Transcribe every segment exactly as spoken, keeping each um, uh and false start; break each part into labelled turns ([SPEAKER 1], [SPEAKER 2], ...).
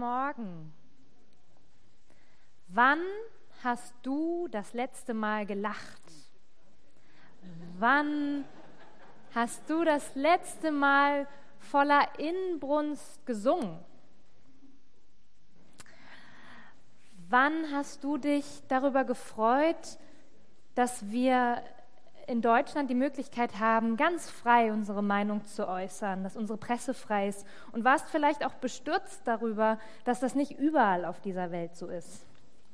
[SPEAKER 1] Morgen. Wann hast du das letzte Mal gelacht? Wann hast du das letzte Mal voller Inbrunst gesungen? Wann hast du dich darüber gefreut, dass wir in Deutschland die Möglichkeit haben, ganz frei unsere Meinung zu äußern, dass unsere Presse frei ist, und warst vielleicht auch bestürzt darüber, dass das nicht überall auf dieser Welt so ist?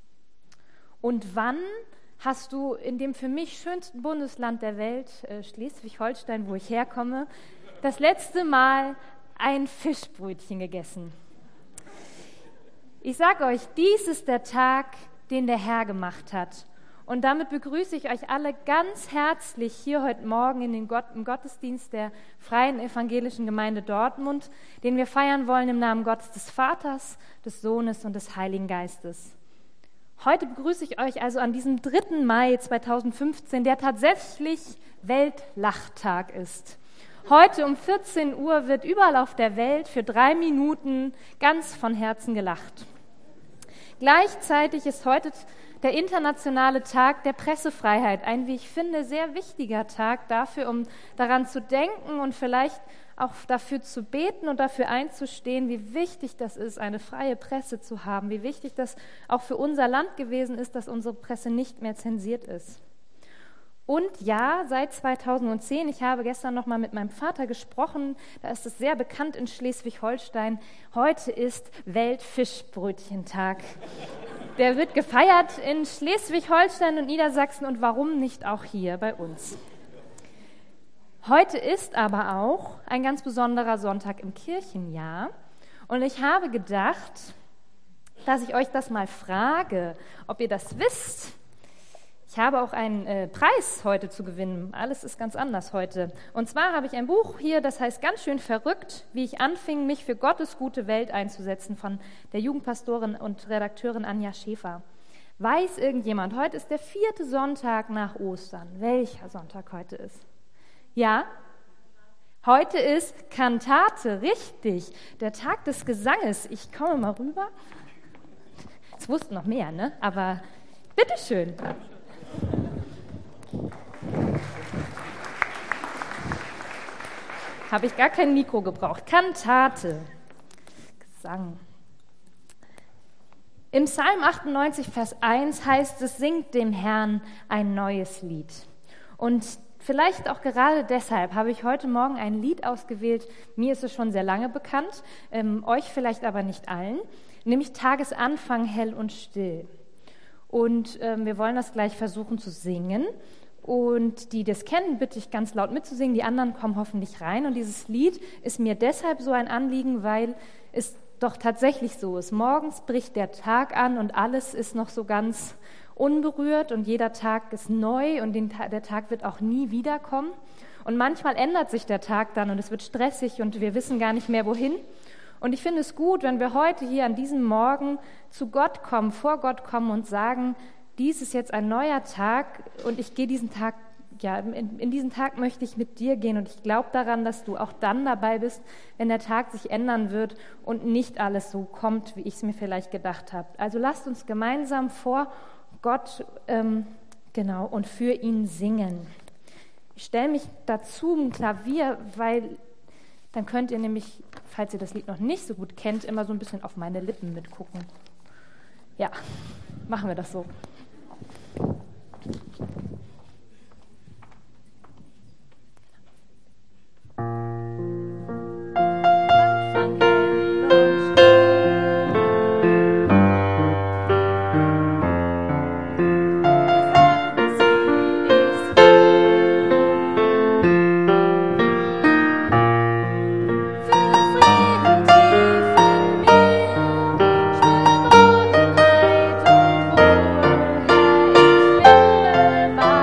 [SPEAKER 1] Und wann hast du in dem für mich schönsten Bundesland der Welt, äh, Schleswig-Holstein, wo ich herkomme, das letzte Mal ein Fischbrötchen gegessen? Ich sage euch, dies ist der Tag, den der Herr gemacht hat. Und damit begrüße ich euch alle ganz herzlich hier heute Morgen in den Gott, im Gottesdienst der Freien Evangelischen Gemeinde Dortmund, den wir feiern wollen im Namen Gottes des Vaters, des Sohnes und des Heiligen Geistes. Heute begrüße ich euch also an diesem dritten Mai zweitausendfünfzehn, der tatsächlich Weltlachtag ist. Heute um vierzehn Uhr wird überall auf der Welt für drei Minuten ganz von Herzen gelacht. Gleichzeitig ist heute der internationale Tag der Pressefreiheit, ein, wie ich finde, sehr wichtiger Tag dafür, um daran zu denken und vielleicht auch dafür zu beten und dafür einzustehen, wie wichtig das ist, eine freie Presse zu haben, wie wichtig das auch für unser Land gewesen ist, dass unsere Presse nicht mehr zensiert ist. Und ja, seit zweitausendzehn, ich habe gestern noch mal mit meinem Vater gesprochen, da ist es sehr bekannt in Schleswig-Holstein, heute ist Weltfischbrötchentag. Der wird gefeiert in Schleswig-Holstein und Niedersachsen und warum nicht auch hier bei uns. Heute ist aber auch ein ganz besonderer Sonntag im Kirchenjahr und ich habe gedacht, dass ich euch das mal frage, ob ihr das wisst. Ich habe auch einen äh, Preis heute zu gewinnen. Alles ist ganz anders heute. Und zwar habe ich ein Buch hier, das heißt Ganz schön verrückt, wie ich anfing, mich für Gottes gute Welt einzusetzen, von der Jugendpastorin und Redakteurin Anja Schäfer. Weiß irgendjemand, heute ist der vierte Sonntag nach Ostern. Welcher Sonntag heute ist? Ja? Heute ist Kantate, richtig. Der Tag des Gesanges. Ich komme mal rüber. Es wussten noch mehr, ne? Aber bitteschön. Habe ich gar kein Mikro gebraucht. Kantate, Gesang. Im Psalm achtundneunzig, Vers eins heißt es, singt dem Herrn ein neues Lied. Und vielleicht auch gerade deshalb habe ich heute Morgen ein Lied ausgewählt, mir ist es schon sehr lange bekannt, ähm, euch vielleicht aber nicht allen, nämlich Tagesanfang hell und still. Und ähm, wir wollen das gleich versuchen zu singen. Und die das kennen, bitte ich ganz laut mitzusingen. Die anderen kommen hoffentlich rein. Und dieses Lied ist mir deshalb so ein Anliegen, weil es doch tatsächlich so ist. Morgens bricht der Tag an und alles ist noch so ganz unberührt und jeder Tag ist neu und den, der Tag wird auch nie wiederkommen. Und manchmal ändert sich der Tag dann und es wird stressig und wir wissen gar nicht mehr, wohin. Und ich finde es gut, wenn wir heute hier an diesem Morgen zu Gott kommen, vor Gott kommen und sagen, dies ist jetzt ein neuer Tag und ich gehe diesen Tag, ja, in, in diesen Tag möchte ich mit dir gehen und ich glaube daran, dass du auch dann dabei bist, wenn der Tag sich ändern wird und nicht alles so kommt, wie ich es mir vielleicht gedacht habe. Also lasst uns gemeinsam vor Gott, ähm, genau, und für ihn singen. Ich stelle mich dazu ein Klavier, weil dann könnt ihr nämlich, falls ihr das Lied noch nicht so gut kennt, immer so ein bisschen auf meine Lippen mitgucken. Ja, machen wir das so.
[SPEAKER 2] Bye.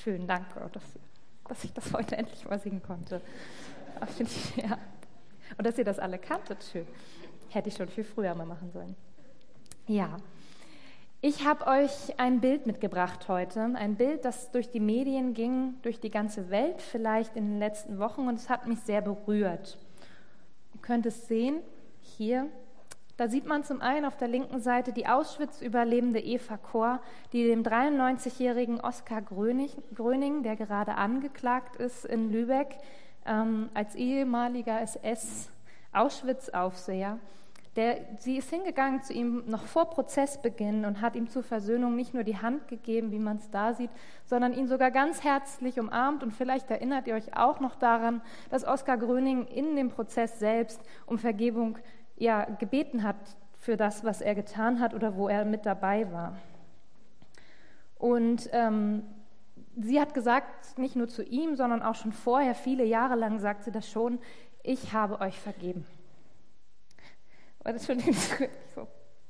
[SPEAKER 1] schön, danke, dass, dass ich das heute endlich mal singen konnte. Ich, ja. Und dass ihr das alle kanntet, schön. Hätte ich schon viel früher mal machen sollen. Ja, ich habe euch ein Bild mitgebracht heute, ein Bild, das durch die Medien ging, durch die ganze Welt vielleicht in den letzten Wochen, und es hat mich sehr berührt. Ihr könnt es sehen, hier. Da sieht man zum einen auf der linken Seite die Auschwitz-Überlebende Eva Kor, die dem dreiundneunzigjährigen Oskar Gröning, der gerade angeklagt ist in Lübeck, ähm, als ehemaliger S S-Auschwitz-Aufseher, der, sie ist hingegangen zu ihm noch vor Prozessbeginn und hat ihm zur Versöhnung nicht nur die Hand gegeben, wie man es da sieht, sondern ihn sogar ganz herzlich umarmt. Und vielleicht erinnert ihr euch auch noch daran, dass Oskar Gröning in dem Prozess selbst um Vergebung ja, gebeten hat für das, was er getan hat oder wo er mit dabei war. Und ähm, sie hat gesagt, nicht nur zu ihm, sondern auch schon vorher, viele Jahre lang sagt sie das schon, ich habe euch vergeben. War das schon so?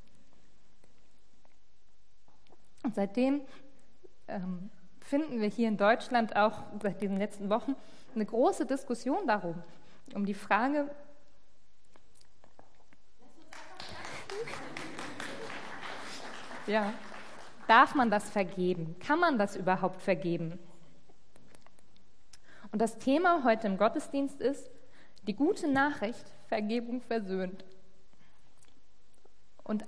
[SPEAKER 1] Und seitdem ähm, finden wir hier in Deutschland auch seit diesen letzten Wochen eine große Diskussion darum, um die Frage, ja, darf man das vergeben? Kann man das überhaupt vergeben? Und das Thema heute im Gottesdienst ist die gute Nachricht, Vergebung versöhnt. Und,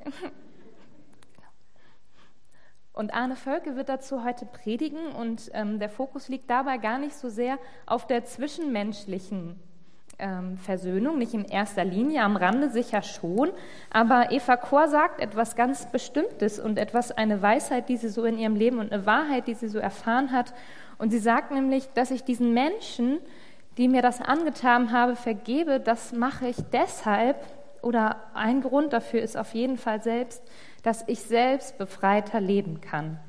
[SPEAKER 1] und Arne Völke wird dazu heute predigen und ähm, der Fokus liegt dabei gar nicht so sehr auf der zwischenmenschlichen ähm, Versöhnung, nicht in erster Linie, am Rande sicher schon, aber Eva Kor sagt etwas ganz Bestimmtes und etwas, eine Weisheit, die sie so in ihrem Leben und eine Wahrheit, die sie so erfahren hat. Und sie sagt nämlich, dass ich diesen Menschen, die mir das angetan habe, vergebe, das mache ich deshalb, oder ein Grund dafür ist auf jeden Fall selbst, dass ich selbst befreiter leben kann.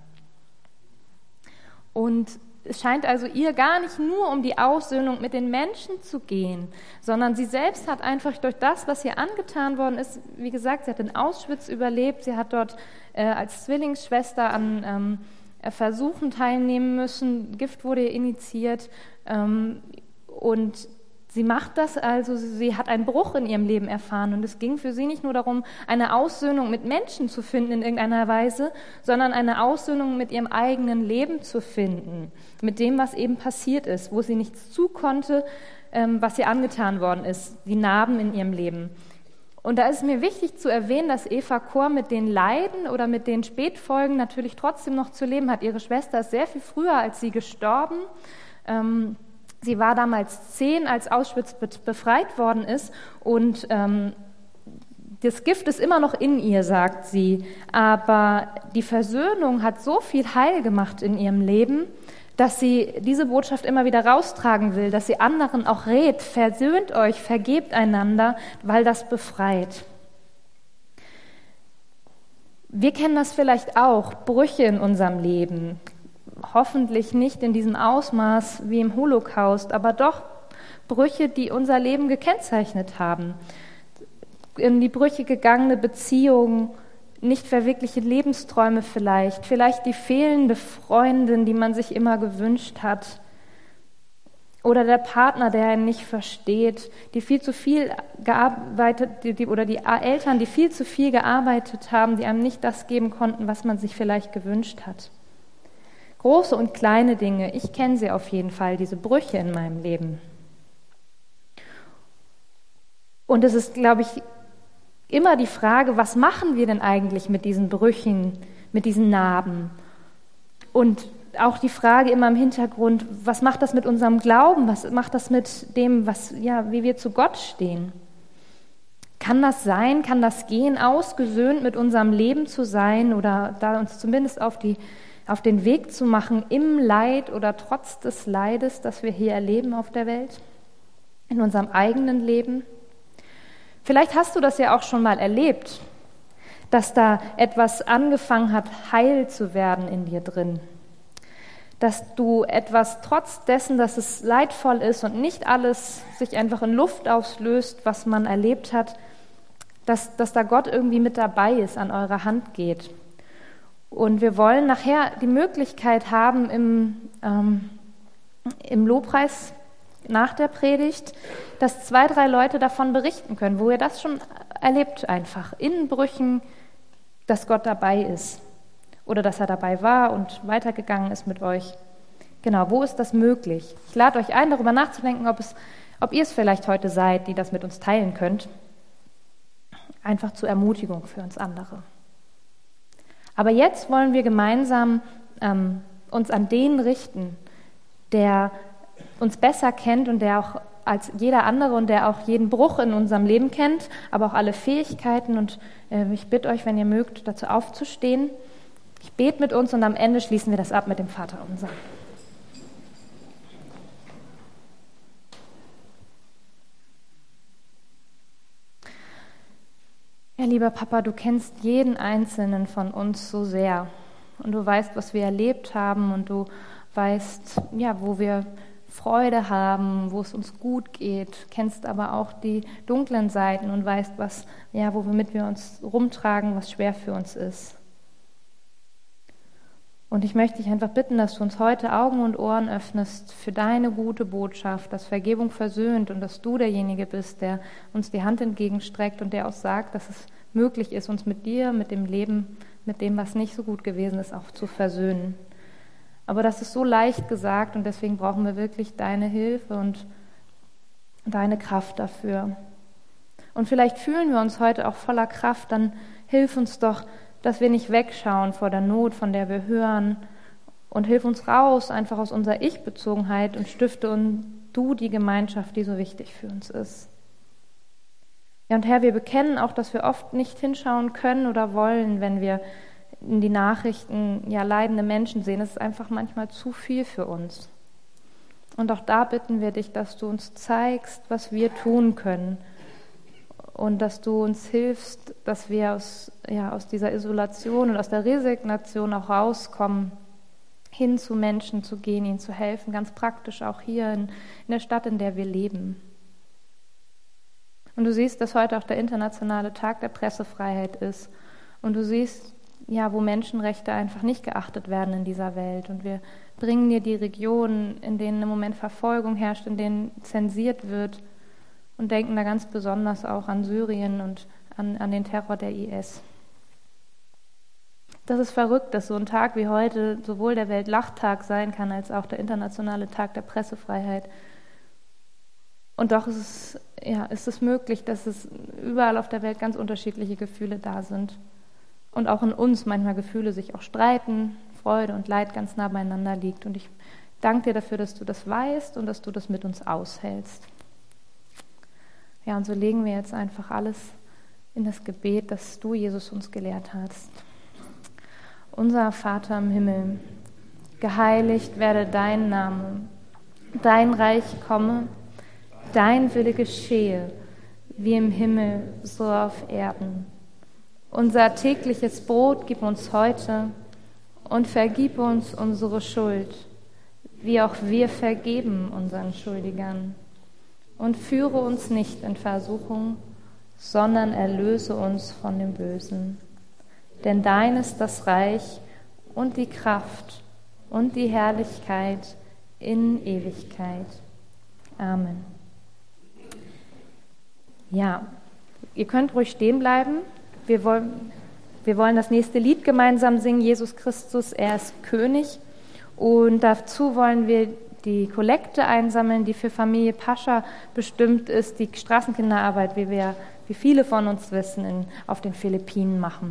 [SPEAKER 1] Und es scheint also ihr gar nicht nur um die Aussöhnung mit den Menschen zu gehen, sondern sie selbst hat einfach durch das, was ihr angetan worden ist, wie gesagt, sie hat in Auschwitz überlebt, sie hat dort äh, als Zwillingsschwester an ähm, Versuchen teilnehmen müssen, Gift wurde ihr injiziert ähm, und sie macht das also, sie hat einen Bruch in ihrem Leben erfahren und es ging für sie nicht nur darum, eine Aussöhnung mit Menschen zu finden in irgendeiner Weise, sondern eine Aussöhnung mit ihrem eigenen Leben zu finden, mit dem, was eben passiert ist, wo sie nichts zu konnte, was ihr angetan worden ist, die Narben in ihrem Leben. Und da ist es mir wichtig zu erwähnen, dass Eva Kor mit den Leiden oder mit den Spätfolgen natürlich trotzdem noch zu leben hat. Ihre Schwester ist sehr viel früher als sie gestorben. Sie war damals zehn, als Auschwitz befreit worden ist und ähm, das Gift ist immer noch in ihr, sagt sie, aber die Versöhnung hat so viel Heil gemacht in ihrem Leben, dass sie diese Botschaft immer wieder raustragen will, dass sie anderen auch rät, versöhnt euch, vergebt einander, weil das befreit. Wir kennen das vielleicht auch, Brüche in unserem Leben. Hoffentlich nicht in diesem Ausmaß wie im Holocaust, aber doch Brüche, die unser Leben gekennzeichnet haben. In die Brüche gegangene Beziehungen, nicht verwirklichte Lebensträume vielleicht, vielleicht die fehlende Freundin, die man sich immer gewünscht hat, oder der Partner, der einen nicht versteht, die viel zu viel gearbeitet, die, die, oder die Eltern, die viel zu viel gearbeitet haben, die einem nicht das geben konnten, was man sich vielleicht gewünscht hat. Große und kleine Dinge, ich kenne sie auf jeden Fall, diese Brüche in meinem Leben. Und es ist, glaube ich, immer die Frage, was machen wir denn eigentlich mit diesen Brüchen, mit diesen Narben? Und auch die Frage immer im Hintergrund, was macht das mit unserem Glauben? Was macht das mit dem, was, ja, wie wir zu Gott stehen? Kann das sein, kann das gehen, ausgesöhnt mit unserem Leben zu sein oder da uns zumindest auf die auf den Weg zu machen im Leid oder trotz des Leides, das wir hier erleben auf der Welt, in unserem eigenen Leben? Vielleicht hast du das ja auch schon mal erlebt, dass da etwas angefangen hat, heil zu werden in dir drin. Dass du etwas, trotz dessen, dass es leidvoll ist und nicht alles sich einfach in Luft auslöst, was man erlebt hat, dass, dass da Gott irgendwie mit dabei ist, an eurer Hand geht. Und wir wollen nachher die Möglichkeit haben, im, ähm, im Lobpreis nach der Predigt, dass zwei, drei Leute davon berichten können, wo ihr das schon erlebt einfach, in Brüchen, dass Gott dabei ist oder dass er dabei war und weitergegangen ist mit euch. Genau, wo ist das möglich? Ich lade euch ein, darüber nachzudenken, ob, es, ob ihr es vielleicht heute seid, die das mit uns teilen könnt. Einfach zur Ermutigung für uns andere. Aber jetzt wollen wir gemeinsam ähm, uns an den richten, der uns besser kennt und der auch als jeder andere und der auch jeden Bruch in unserem Leben kennt, aber auch alle Fähigkeiten. Und äh, ich bitte euch, wenn ihr mögt, dazu aufzustehen. Ich bete mit uns und am Ende schließen wir das ab mit dem Vaterunser. Ja, lieber Papa, du kennst jeden Einzelnen von uns so sehr und du weißt, was wir erlebt haben und du weißt, ja, wo wir Freude haben, wo es uns gut geht, kennst aber auch die dunklen Seiten und weißt, was, ja, womit wir uns rumtragen, was schwer für uns ist. Und ich möchte dich einfach bitten, dass du uns heute Augen und Ohren öffnest für deine gute Botschaft, dass Vergebung versöhnt und dass du derjenige bist, der uns die Hand entgegenstreckt und der auch sagt, dass es möglich ist, uns mit dir, mit dem Leben, mit dem, was nicht so gut gewesen ist, auch zu versöhnen. Aber das ist so leicht gesagt und deswegen brauchen wir wirklich deine Hilfe und deine Kraft dafür. Und vielleicht fühlen wir uns heute auch voller Kraft, dann hilf uns doch, dass wir nicht wegschauen vor der Not, von der wir hören, und hilf uns raus, einfach aus unserer Ich-Bezogenheit und stifte uns du die Gemeinschaft, die so wichtig für uns ist. Ja, und Herr, wir bekennen auch, dass wir oft nicht hinschauen können oder wollen, wenn wir in die Nachrichten ja leidende Menschen sehen. Es ist einfach manchmal zu viel für uns. Und auch da bitten wir dich, dass du uns zeigst, was wir tun können und dass du uns hilfst, dass wir aus, ja, aus dieser Isolation und aus der Resignation auch rauskommen, hin zu Menschen zu gehen, ihnen zu helfen, ganz praktisch auch hier in, in der Stadt, in der wir leben. Und du siehst, dass heute auch der internationale Tag der Pressefreiheit ist. Und du siehst, ja, wo Menschenrechte einfach nicht geachtet werden in dieser Welt. Und wir bringen dir die Regionen, in denen im Moment Verfolgung herrscht, in denen zensiert wird, und denken da ganz besonders auch an Syrien und an, an den Terror der I S. Das ist verrückt, dass so ein Tag wie heute sowohl der Weltlachtag sein kann, als auch der internationale Tag der Pressefreiheit. Und doch ist es, ja, ist es möglich, dass es überall auf der Welt ganz unterschiedliche Gefühle da sind. Und auch in uns manchmal Gefühle sich auch streiten, Freude und Leid ganz nah beieinander liegt. Und ich danke dir dafür, dass du das weißt und dass du das mit uns aushältst. Ja, und so legen wir jetzt einfach alles in das Gebet, das du, Jesus, uns gelehrt hast. Unser Vater im Himmel, geheiligt werde dein Name, dein Reich komme, dein Wille geschehe, wie im Himmel, so auf Erden. Unser tägliches Brot gib uns heute und vergib uns unsere Schuld, wie auch wir vergeben unseren Schuldigern. Und führe uns nicht in Versuchung, sondern erlöse uns von dem Bösen. Denn dein ist das Reich und die Kraft und die Herrlichkeit in Ewigkeit. Amen. Ja, ihr könnt ruhig stehen bleiben. Wir wollen, wir wollen das nächste Lied gemeinsam singen, Jesus Christus, er ist König. Und dazu wollen wir die Kollekte einsammeln, die für Familie Pascha bestimmt ist, die Straßenkinderarbeit, wie wir, wie viele von uns wissen, in, auf den Philippinen machen.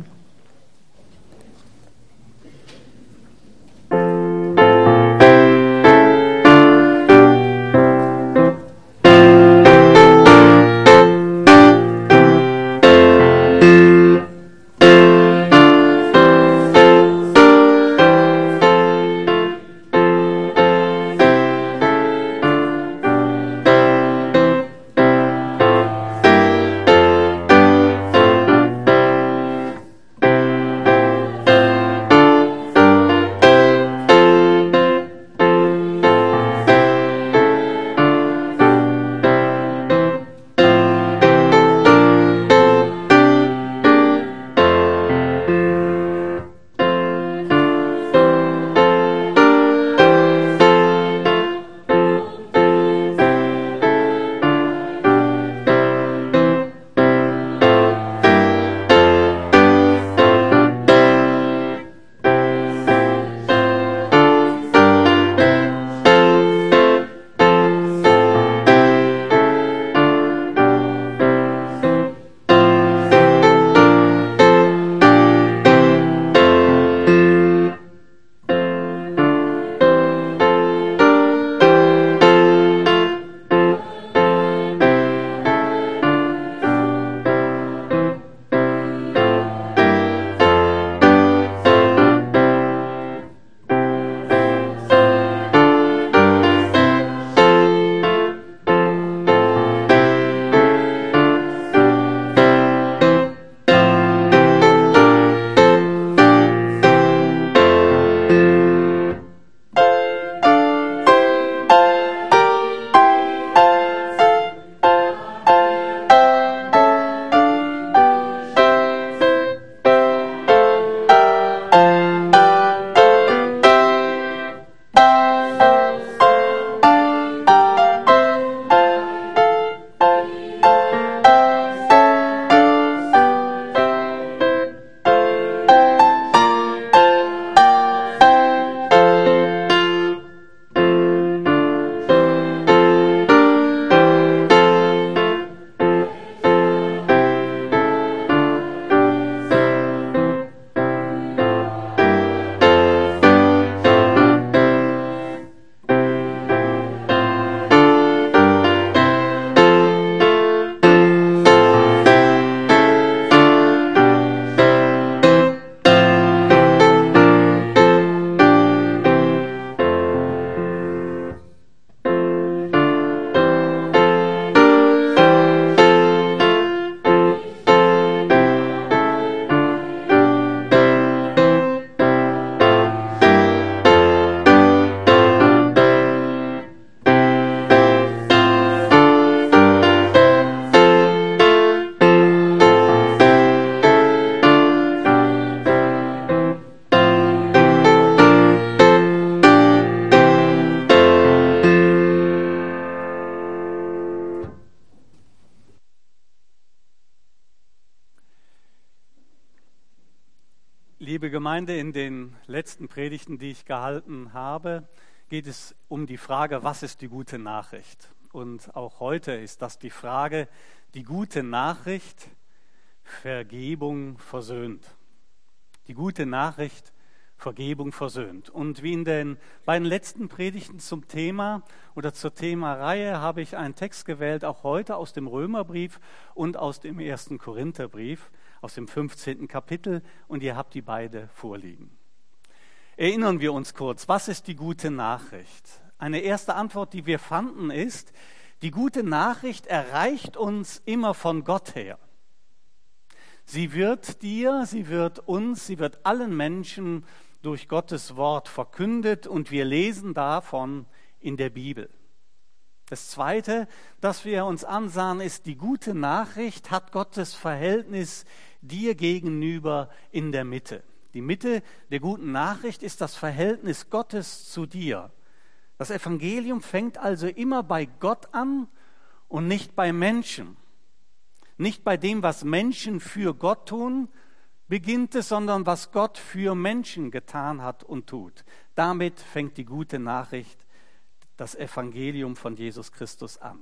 [SPEAKER 2] Liebe Gemeinde, in den letzten Predigten, die ich gehalten habe, geht es um die Frage, was ist die gute Nachricht? Und auch heute ist das die Frage, die gute Nachricht, Vergebung versöhnt. Die gute Nachricht, Vergebung versöhnt. Und wie in den beiden letzten Predigten zum Thema oder zur Themareihe habe ich einen Text gewählt, auch heute aus dem Römerbrief und aus dem ersten Korintherbrief, aus dem fünfzehnten Kapitel, und ihr habt die beide vorliegen. Erinnern wir uns kurz, was ist die gute Nachricht? Eine erste Antwort, die wir fanden, ist, die gute Nachricht erreicht uns immer von Gott her. Sie wird dir, sie wird uns, sie wird allen Menschen durch Gottes Wort verkündet und wir lesen davon in der Bibel. Das Zweite, das wir uns ansahen, ist, die gute Nachricht hat Gottes Verhältnis dir gegenüber in der Mitte. Die Mitte der guten Nachricht ist das Verhältnis Gottes zu dir. Das Evangelium fängt also immer bei Gott an und nicht bei Menschen. Nicht bei dem, was Menschen für Gott tun, beginnt es, sondern was Gott für Menschen getan hat und tut. Damit fängt die gute Nachricht, das Evangelium von Jesus Christus an.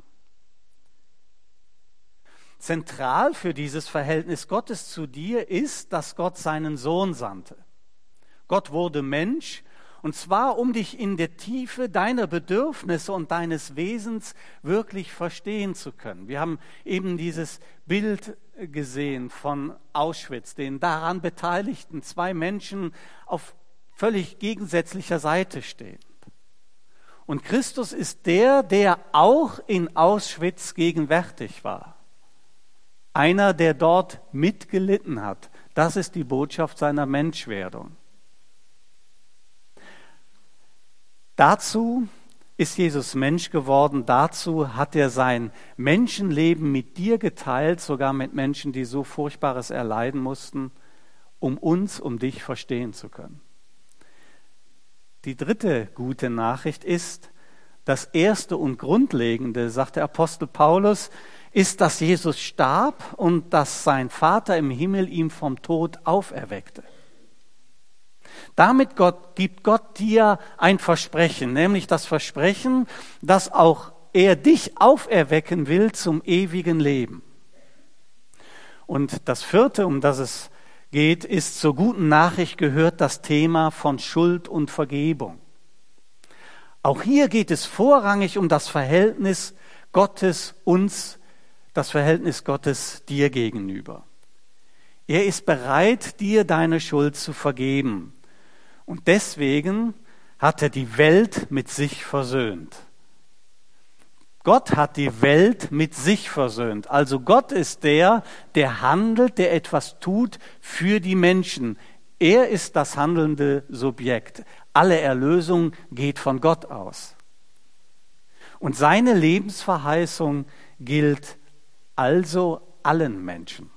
[SPEAKER 2] Zentral für dieses Verhältnis Gottes zu dir ist, dass Gott seinen Sohn sandte. Gott wurde Mensch, und zwar, um dich in der Tiefe deiner Bedürfnisse und deines Wesens wirklich verstehen zu können. Wir haben eben dieses Bild gesehen von Auschwitz, den daran Beteiligten, zwei Menschen auf völlig gegensätzlicher Seite stehen. Und Christus ist der, der auch in Auschwitz gegenwärtig war. Einer, der dort mitgelitten hat. Das ist die Botschaft seiner Menschwerdung. Dazu ist Jesus Mensch geworden, dazu hat er sein Menschenleben mit dir geteilt, sogar mit Menschen, die so Furchtbares erleiden mussten, um uns, um dich verstehen zu können. Die dritte gute Nachricht ist, das erste und grundlegende, sagt der Apostel Paulus, ist, dass Jesus starb und dass sein Vater im Himmel ihn vom Tod auferweckte. Damit Gott, gibt Gott dir ein Versprechen, nämlich das Versprechen, dass auch er dich auferwecken will zum ewigen Leben. Und das vierte, um das es geht, ist, zur guten Nachricht gehört das Thema von Schuld und Vergebung. Auch hier geht es vorrangig um das Verhältnis Gottes uns, das Verhältnis Gottes dir gegenüber. Er ist bereit, dir deine Schuld zu vergeben. Und deswegen hat er die Welt mit sich versöhnt. Gott hat die Welt mit sich versöhnt. Also Gott ist der, der handelt, der etwas tut für die Menschen. Er ist das handelnde Subjekt. Alle Erlösung geht von Gott aus. Und seine Lebensverheißung gilt also allen Menschen.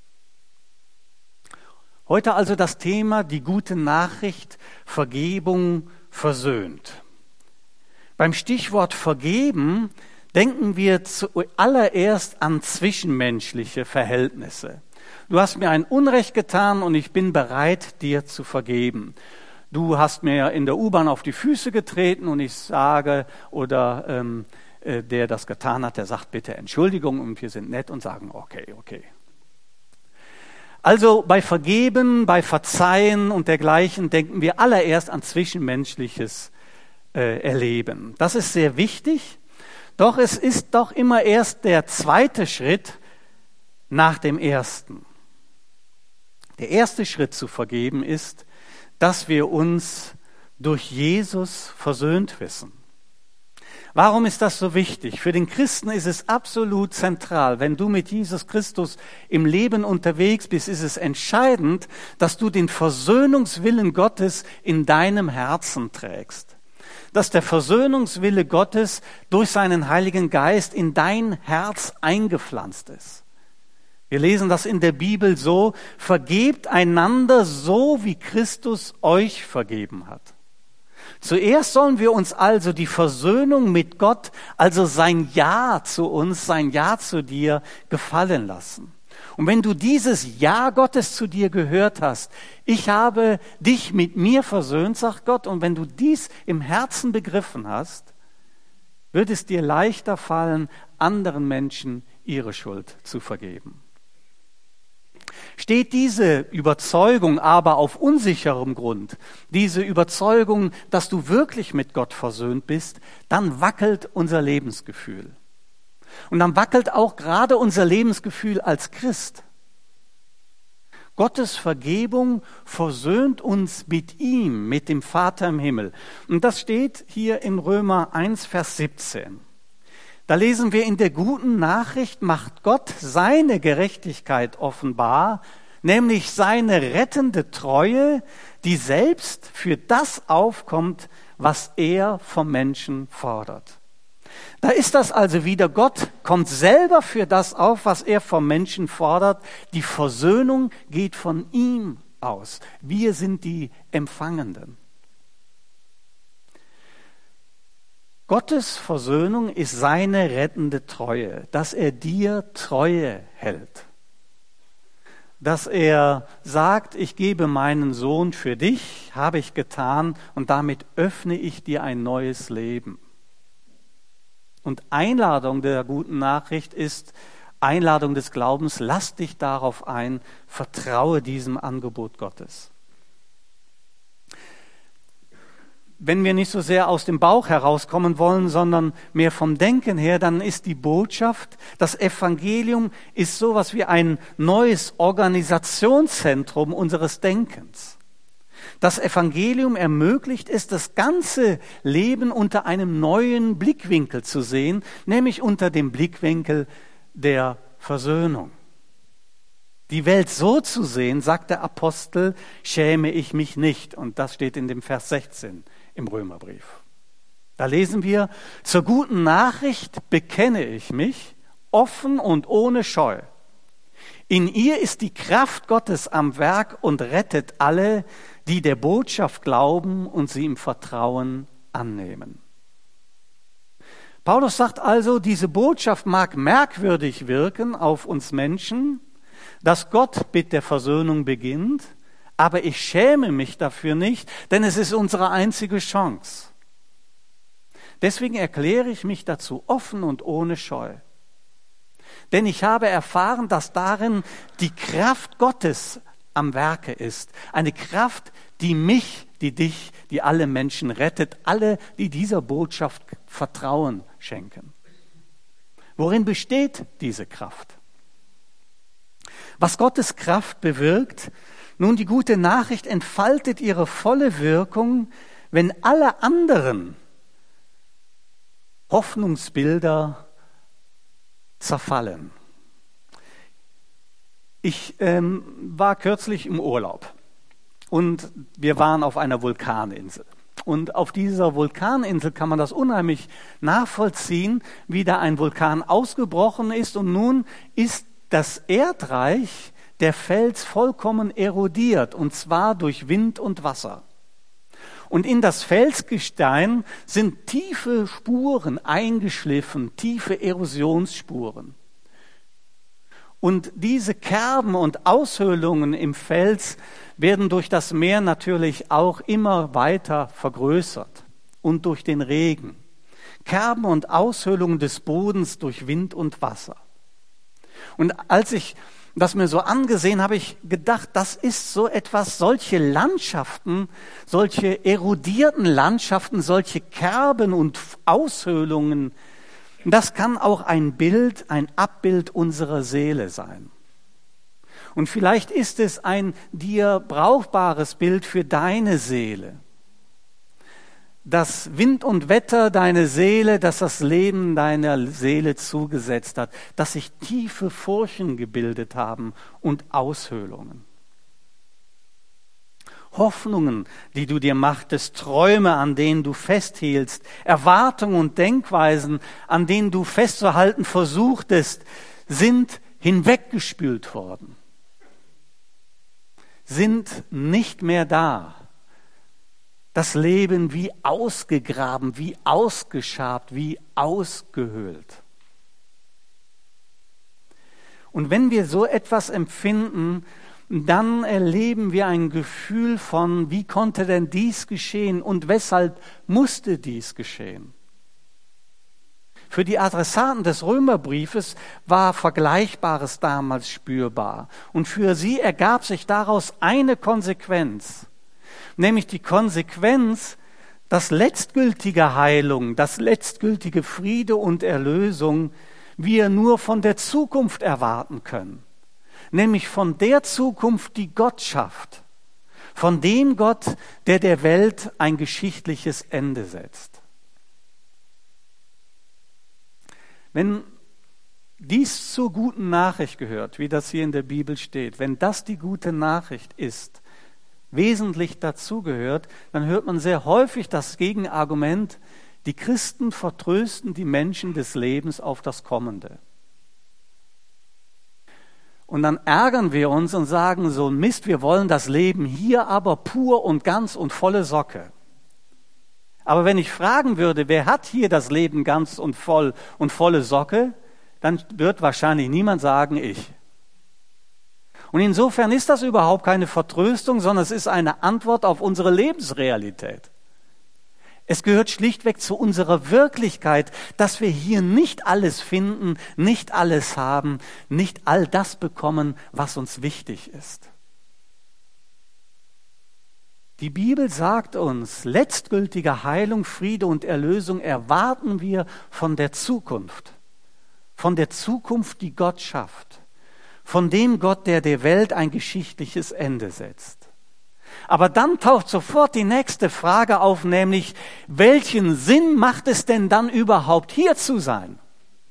[SPEAKER 2] Heute also das Thema, die gute Nachricht, Vergebung versöhnt. Beim Stichwort vergeben denken wir zuallererst an zwischenmenschliche Verhältnisse. Du hast mir ein Unrecht getan und ich bin bereit, dir zu vergeben. Du hast mir in der U-Bahn auf die Füße getreten und ich sage, oder ähm, äh, der das getan hat, der sagt bitte Entschuldigung und wir sind nett und sagen okay, okay. Also bei Vergeben, bei Verzeihen und dergleichen denken wir allererst an zwischenmenschliches äh, Erleben. Das ist sehr wichtig, doch es ist doch immer erst der zweite Schritt nach dem ersten. Der erste Schritt zu vergeben ist, dass wir uns durch Jesus versöhnt wissen. Warum ist das so wichtig? Für den Christen ist es absolut zentral. Wenn du mit Jesus Christus im Leben unterwegs bist, ist es entscheidend, dass du den Versöhnungswillen Gottes in deinem Herzen trägst. Dass der Versöhnungswille Gottes durch seinen Heiligen Geist in dein Herz eingepflanzt ist. Wir lesen das in der Bibel so: Vergebt einander so, wie Christus euch vergeben hat. Zuerst sollen wir uns also die Versöhnung mit Gott, also sein Ja zu uns, sein Ja zu dir gefallen lassen. Und wenn du dieses Ja Gottes zu dir gehört hast, ich habe dich mit mir versöhnt, sagt Gott, und wenn du dies im Herzen begriffen hast, wird es dir leichter fallen, anderen Menschen ihre Schuld zu vergeben. Steht diese Überzeugung aber auf unsicherem Grund, diese Überzeugung, dass du wirklich mit Gott versöhnt bist, dann wackelt unser Lebensgefühl. Und dann wackelt auch gerade unser Lebensgefühl als Christ. Gottes Vergebung versöhnt uns mit ihm, mit dem Vater im Himmel. Und das steht hier in Römer eins, Vers siebzehn. Da lesen wir, in der guten Nachricht macht Gott seine Gerechtigkeit offenbar, nämlich seine rettende Treue, die selbst für das aufkommt, was er vom Menschen fordert. Da ist das also wieder, Gott kommt selber für das auf, was er vom Menschen fordert. Die Versöhnung geht von ihm aus. Wir sind die Empfangenden. Gottes Versöhnung ist seine rettende Treue, dass er dir Treue hält. Dass er sagt, ich gebe meinen Sohn für dich, habe ich getan, und damit öffne ich dir ein neues Leben. Und Einladung der guten Nachricht ist Einladung des Glaubens, lass dich darauf ein, vertraue diesem Angebot Gottes. Wenn wir nicht so sehr aus dem Bauch herauskommen wollen, sondern mehr vom Denken her, dann ist die Botschaft, das Evangelium ist sowas wie ein neues Organisationszentrum unseres Denkens. Das Evangelium ermöglicht es, das ganze Leben unter einem neuen Blickwinkel zu sehen, nämlich unter dem Blickwinkel der Versöhnung. Die Welt so zu sehen, sagt der Apostel, schäme ich mich nicht. Und das steht in dem Vers sechzehn im Römerbrief. Da lesen wir, zur guten Nachricht bekenne ich mich, offen und ohne Scheu. In ihr ist die Kraft Gottes am Werk und rettet alle, die der Botschaft glauben und sie im Vertrauen annehmen. Paulus sagt also, diese Botschaft mag merkwürdig wirken auf uns Menschen, dass Gott mit der Versöhnung beginnt, aber ich schäme mich dafür nicht, denn es ist unsere einzige Chance. Deswegen erkläre ich mich dazu offen und ohne Scheu. Denn ich habe erfahren, dass darin die Kraft Gottes am Werke ist. Eine Kraft, die mich, die dich, die alle Menschen rettet, alle, die dieser Botschaft Vertrauen schenken. Worin besteht diese Kraft? Was Gottes Kraft bewirkt, nun, die gute Nachricht entfaltet ihre volle Wirkung, wenn alle anderen Hoffnungsbilder zerfallen. Ich ähm, war kürzlich im Urlaub und wir waren auf einer Vulkaninsel. Und auf dieser Vulkaninsel kann man das unheimlich nachvollziehen, wie da ein Vulkan ausgebrochen ist, und nun ist das Erdreich, der Fels vollkommen erodiert, und zwar durch Wind und Wasser. Und in das Felsgestein sind tiefe Spuren eingeschliffen, tiefe Erosionsspuren. Und diese Kerben und Aushöhlungen im Fels werden durch das Meer natürlich auch immer weiter vergrößert und durch den Regen. Kerben und Aushöhlungen des Bodens durch Wind und Wasser. Und als ich das mir so angesehen habe, ich gedacht, das ist so etwas, solche Landschaften, solche erodierten Landschaften, solche Kerben und Aushöhlungen, das kann auch ein Bild, ein Abbild unserer Seele sein. Und vielleicht ist es ein dir brauchbares Bild für deine Seele. Dass Wind und Wetter deine Seele, dass das Leben deiner Seele zugesetzt hat, dass sich tiefe Furchen gebildet haben und Aushöhlungen. Hoffnungen, die du dir machtest, Träume, an denen du festhieltst, Erwartungen und Denkweisen, an denen du festzuhalten versuchtest, sind hinweggespült worden, sind nicht mehr da. Das Leben wie ausgegraben, wie ausgeschabt, wie ausgehöhlt. Und wenn wir so etwas empfinden, dann erleben wir ein Gefühl von, wie konnte denn dies geschehen und weshalb musste dies geschehen? Für die Adressaten des Römerbriefes war Vergleichbares damals spürbar. Und für sie ergab sich daraus eine Konsequenz, nämlich die Konsequenz, dass letztgültige Heilung, dass letztgültige Friede und Erlösung wir nur von der Zukunft erwarten können. Nämlich von der Zukunft, die Gott schafft. Von dem Gott, der der Welt ein geschichtliches Ende setzt. Wenn dies zur guten Nachricht gehört, wie das hier in der Bibel steht, wenn das die gute Nachricht ist, wesentlich dazugehört, dann hört man sehr häufig das Gegenargument, die Christen vertrösten die Menschen des Lebens auf das Kommende. Und dann ärgern wir uns und sagen so, Mist, wir wollen das Leben hier aber pur und ganz und volle Socke. Aber wenn ich fragen würde, wer hat hier das Leben ganz und voll und volle Socke, dann wird wahrscheinlich niemand sagen, ich. Und insofern ist das überhaupt keine Vertröstung, sondern es ist eine Antwort auf unsere Lebensrealität. Es gehört schlichtweg zu unserer Wirklichkeit, dass wir hier nicht alles finden, nicht alles haben, nicht all das bekommen, was uns wichtig ist. Die Bibel sagt uns, letztgültige Heilung, Friede und Erlösung erwarten wir von der Zukunft, von der Zukunft, die Gott schafft, von dem Gott, der der Welt ein geschichtliches Ende setzt. Aber dann taucht sofort die nächste Frage auf, nämlich, welchen Sinn macht es denn dann überhaupt, hier zu sein?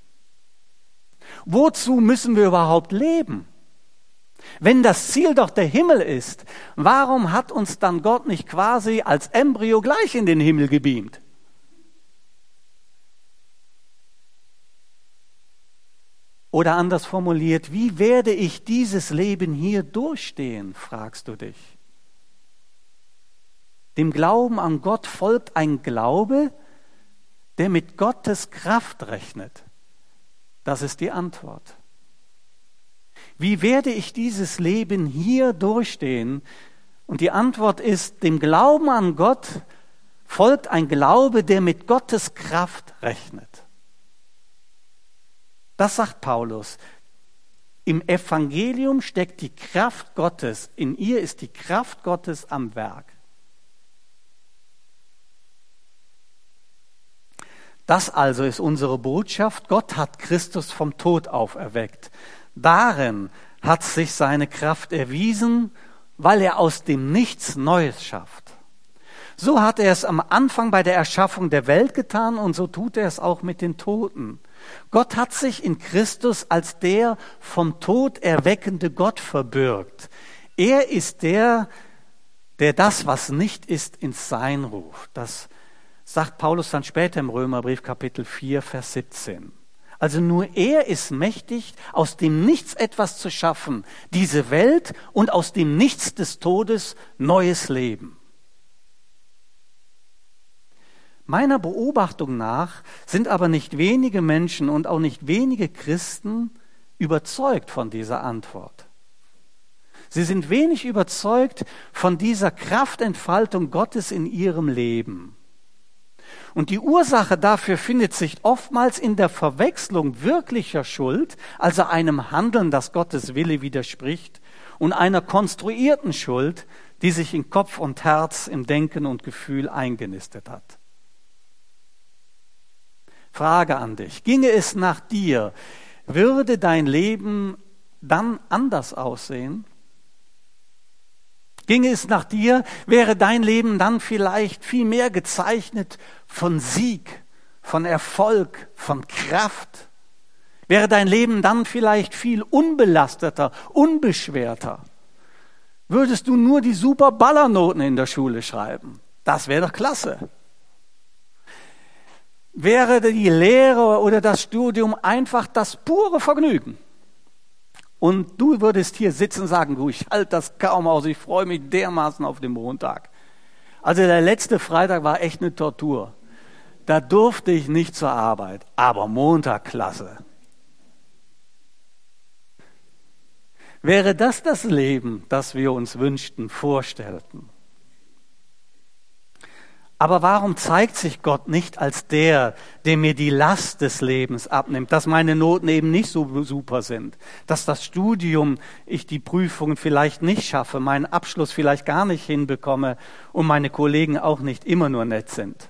[SPEAKER 2] Wozu müssen wir überhaupt leben? Wenn das Ziel doch der Himmel ist, warum hat uns dann Gott nicht quasi als Embryo gleich in den Himmel gebeamt? Oder anders formuliert, wie werde ich dieses Leben hier durchstehen, fragst du dich. Dem Glauben an Gott folgt ein Glaube, der mit Gottes Kraft rechnet. Das ist die Antwort. Wie werde ich dieses Leben hier durchstehen? Und die Antwort ist, dem Glauben an Gott folgt ein Glaube, der mit Gottes Kraft rechnet. Das sagt Paulus. Im Evangelium steckt die Kraft Gottes, in ihr ist die Kraft Gottes am Werk. Das also ist unsere Botschaft. Gott hat Christus vom Tod auferweckt. Darin hat sich seine Kraft erwiesen, weil er aus dem Nichts Neues schafft. So hat er es am Anfang bei der Erschaffung der Welt getan und so tut er es auch mit den Toten. Gott hat sich in Christus als der vom Tod erweckende Gott verbürgt. Er ist der, der das, was nicht ist, ins Sein ruft. Das sagt Paulus dann später im Römerbrief Kapitel vier, Vers siebzehn. Also nur er ist mächtig, aus dem Nichts etwas zu schaffen, diese Welt und aus dem Nichts des Todes neues Leben. Meiner Beobachtung nach sind aber nicht wenige Menschen und auch nicht wenige Christen überzeugt von dieser Antwort. Sie sind wenig überzeugt von dieser Kraftentfaltung Gottes in ihrem Leben. Und die Ursache dafür findet sich oftmals in der Verwechslung wirklicher Schuld, also einem Handeln, das Gottes Wille widerspricht, und einer konstruierten Schuld, die sich in Kopf und Herz, im Denken und Gefühl eingenistet hat. Frage an dich, ginge es nach dir, würde dein Leben dann anders aussehen? Ginge es nach dir, wäre dein Leben dann vielleicht viel mehr gezeichnet von Sieg, von Erfolg, von Kraft? Wäre dein Leben dann vielleicht viel unbelasteter, unbeschwerter? Würdest du nur die super Ballernoten in der Schule schreiben? Das wäre doch klasse. Wäre die Lehre oder das Studium einfach das pure Vergnügen? Und du würdest hier sitzen und sagen, du, ich halte das kaum aus, ich freue mich dermaßen auf den Montag. Also der letzte Freitag war echt eine Tortur. Da durfte ich nicht zur Arbeit, aber Montag klasse. Wäre das das Leben, das wir uns wünschten, vorstellten? Aber warum zeigt sich Gott nicht als der, der mir die Last des Lebens abnimmt, dass meine Noten eben nicht so super sind, dass das Studium, ich die Prüfungen vielleicht nicht schaffe, meinen Abschluss vielleicht gar nicht hinbekomme und meine Kollegen auch nicht immer nur nett sind?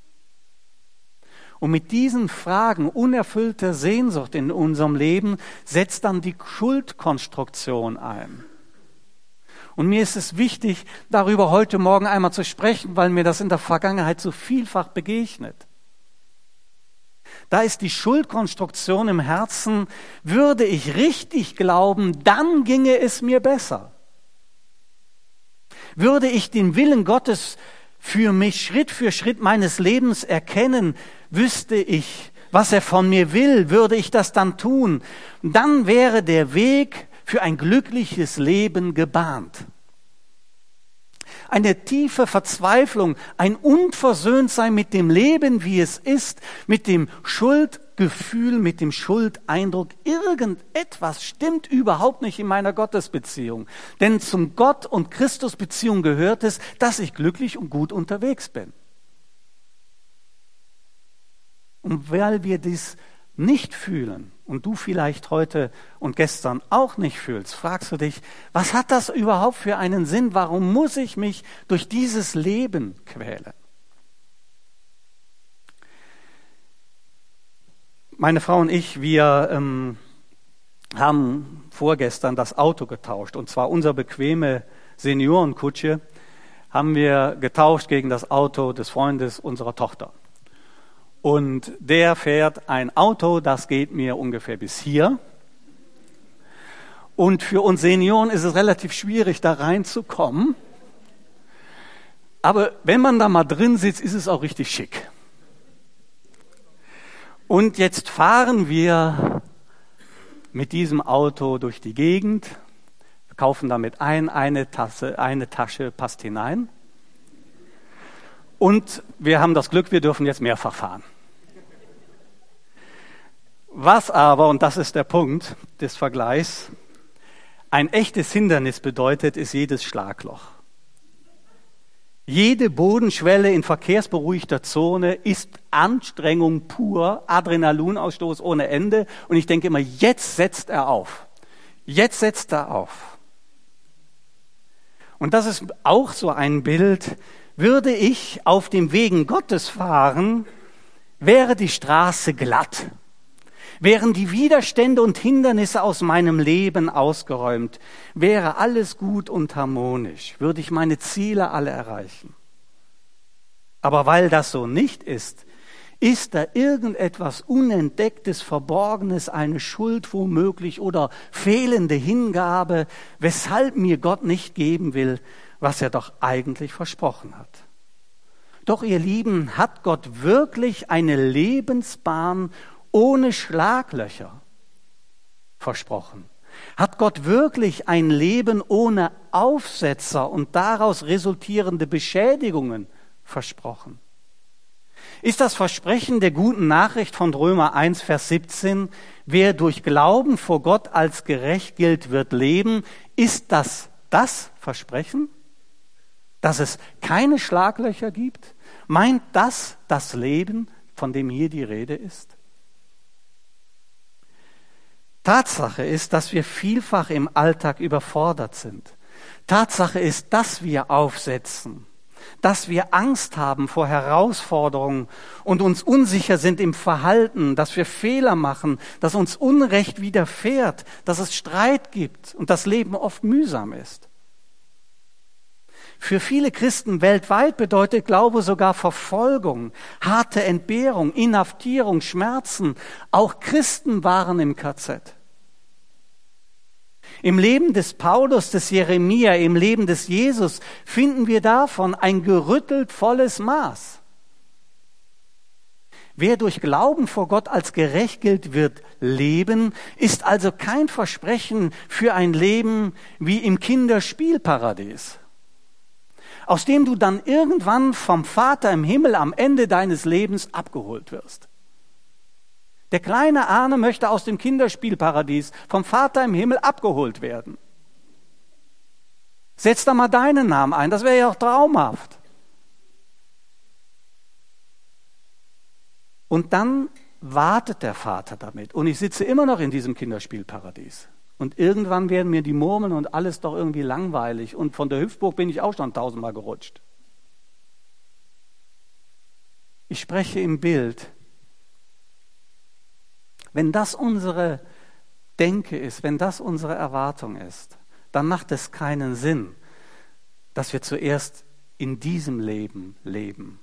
[SPEAKER 2] Und mit diesen Fragen unerfüllter Sehnsucht in unserem Leben setzt dann die Schuldkonstruktion ein. Und mir ist es wichtig, darüber heute Morgen einmal zu sprechen, weil mir das in der Vergangenheit so vielfach begegnet. Da ist die Schuldkonstruktion im Herzen, würde ich richtig glauben, dann ginge es mir besser. Würde ich den Willen Gottes für mich Schritt für Schritt meines Lebens erkennen, wüsste ich, was er von mir will, würde ich das dann tun, dann wäre der Weg für ein glückliches Leben gebahnt. Eine tiefe Verzweiflung, ein Unversöhntsein mit dem Leben, wie es ist, mit dem Schuldgefühl, mit dem Schuldeindruck, irgendetwas stimmt überhaupt nicht in meiner Gottesbeziehung. Denn zum Gott- und Christusbeziehung gehört es, dass ich glücklich und gut unterwegs bin. Und weil wir dies nicht fühlen und du vielleicht heute und gestern auch nicht fühlst, fragst du dich, was hat das überhaupt für einen Sinn? Warum muss ich mich durch dieses Leben quälen? Meine Frau und ich, wir ähm, haben vorgestern das Auto getauscht, und zwar unsere bequeme Seniorenkutsche haben wir getauscht gegen das Auto des Freundes unserer Tochter. Und der fährt ein Auto, das geht mir ungefähr bis hier. Und für uns Senioren ist es relativ schwierig, da reinzukommen. Aber wenn man da mal drin sitzt, ist es auch richtig schick. Und jetzt fahren wir mit diesem Auto durch die Gegend, kaufen damit ein, eine Tasse, eine Tasche passt hinein. Und wir haben das Glück, wir dürfen jetzt mehrfach fahren. Was aber, und das ist der Punkt des Vergleichs, ein echtes Hindernis bedeutet, ist jedes Schlagloch. Jede Bodenschwelle in verkehrsberuhigter Zone ist Anstrengung pur, Adrenalinausstoß ohne Ende. Und ich denke immer, jetzt setzt er auf. Jetzt setzt er auf. Und das ist auch so ein Bild. Würde ich auf dem Wegen Gottes fahren, wäre die Straße glatt. Wären die Widerstände und Hindernisse aus meinem Leben ausgeräumt, wäre alles gut und harmonisch, würde ich meine Ziele alle erreichen. Aber weil das so nicht ist, ist da irgendetwas Unentdecktes, Verborgenes, eine Schuld womöglich oder fehlende Hingabe, weshalb mir Gott nicht geben will, was er doch eigentlich versprochen hat. Doch ihr Lieben, hat Gott wirklich eine Lebensbahn ohne Schlaglöcher versprochen? Hat Gott wirklich ein Leben ohne Aufsetzer und daraus resultierende Beschädigungen versprochen? Ist das Versprechen der guten Nachricht von Römer eins, Vers siebzehn, wer durch Glauben vor Gott als gerecht gilt, wird leben, ist das das Versprechen? Dass es keine Schlaglöcher gibt? Meint das das Leben, von dem hier die Rede ist? Tatsache ist, dass wir vielfach im Alltag überfordert sind. Tatsache ist, dass wir aufsetzen, dass wir Angst haben vor Herausforderungen und uns unsicher sind im Verhalten, dass wir Fehler machen, dass uns Unrecht widerfährt, dass es Streit gibt und das Leben oft mühsam ist. Für viele Christen weltweit bedeutet Glaube sogar Verfolgung, harte Entbehrung, Inhaftierung, Schmerzen. Auch Christen waren im K Z. Im Leben des Paulus, des Jeremia, im Leben des Jesus finden wir davon ein gerüttelt volles Maß. Wer durch Glauben vor Gott als gerecht gilt, wird leben, ist also kein Versprechen für ein Leben wie im Kinderspielparadies, aus dem du dann irgendwann vom Vater im Himmel am Ende deines Lebens abgeholt wirst. Der kleine Arne möchte aus dem Kinderspielparadies vom Vater im Himmel abgeholt werden. Setz da mal deinen Namen ein, das wäre ja auch traumhaft. Und dann wartet der Vater damit. Und ich sitze immer noch in diesem Kinderspielparadies. Und irgendwann werden mir die Murmeln und alles doch irgendwie langweilig. Und von der Hüpfburg bin ich auch schon tausendmal gerutscht. Ich spreche im Bild. Wenn das unsere Denke ist, wenn das unsere Erwartung ist, dann macht es keinen Sinn, dass wir zuerst in diesem Leben leben.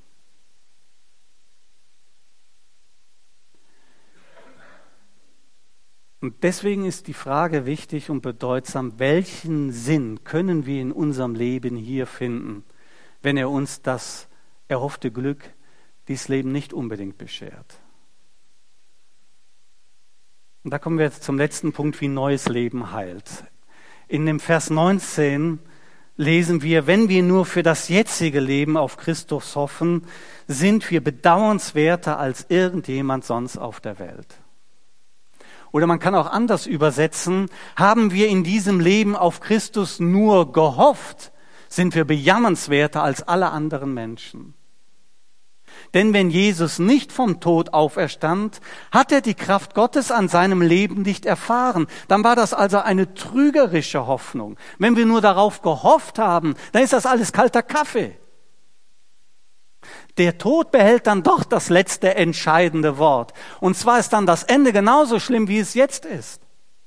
[SPEAKER 2] Und deswegen ist die Frage wichtig und bedeutsam, welchen Sinn können wir in unserem Leben hier finden, wenn er uns das erhoffte Glück, dieses Leben nicht unbedingt beschert. Und da kommen wir jetzt zum letzten Punkt, wie neues Leben heilt. In dem Vers neunzehn lesen wir, wenn wir nur für das jetzige Leben auf Christus hoffen, sind wir bedauernswerter als irgendjemand sonst auf der Welt. Oder man kann auch anders übersetzen, haben wir in diesem Leben auf Christus nur gehofft, sind wir bejammernswerter als alle anderen Menschen. Denn wenn Jesus nicht vom Tod auferstand, hat er die Kraft Gottes an seinem Leben nicht erfahren. Dann war das also eine trügerische Hoffnung. Wenn wir nur darauf gehofft haben, dann ist das alles kalter Kaffee. Der Tod behält dann doch das letzte entscheidende Wort. Und zwar ist dann das Ende genauso schlimm, wie es jetzt ist.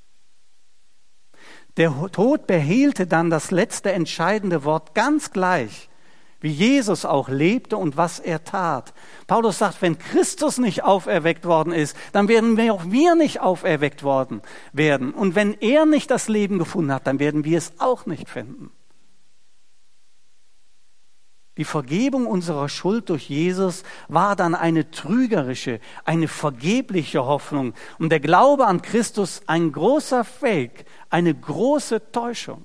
[SPEAKER 2] Der Tod behielte dann das letzte entscheidende Wort ganz gleich, wie Jesus auch lebte und was er tat. Paulus sagt, wenn Christus nicht auferweckt worden ist, dann werden wir auch wir nicht auferweckt worden werden. Und wenn er nicht das Leben gefunden hat, dann werden wir es auch nicht finden. Die Vergebung unserer Schuld durch Jesus war dann eine trügerische, eine vergebliche Hoffnung. Und der Glaube an Christus ein großer Fake, eine große Täuschung.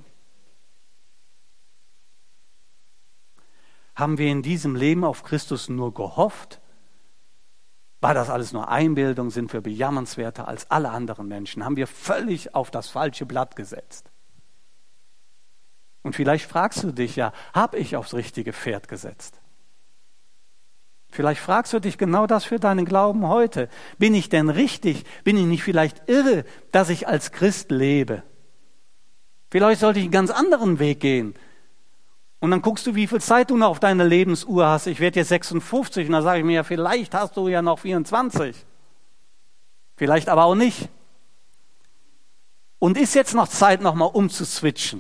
[SPEAKER 2] Haben wir in diesem Leben auf Christus nur gehofft? War das alles nur Einbildung? Sind wir bejammernswerter als alle anderen Menschen? Haben wir völlig auf das falsche Blatt gesetzt? Und vielleicht fragst du dich ja, habe ich aufs richtige Pferd gesetzt? Vielleicht fragst du dich genau das für deinen Glauben heute. Bin ich denn richtig? Bin ich nicht vielleicht irre, dass ich als Christ lebe? Vielleicht sollte ich einen ganz anderen Weg gehen. Und dann guckst du, wie viel Zeit du noch auf deiner Lebensuhr hast. Ich werde jetzt sechsundfünfzig und dann sage ich mir, ja, vielleicht hast du ja noch vierundzwanzig. Vielleicht aber auch nicht. Und ist jetzt noch Zeit, nochmal umzuswitchen?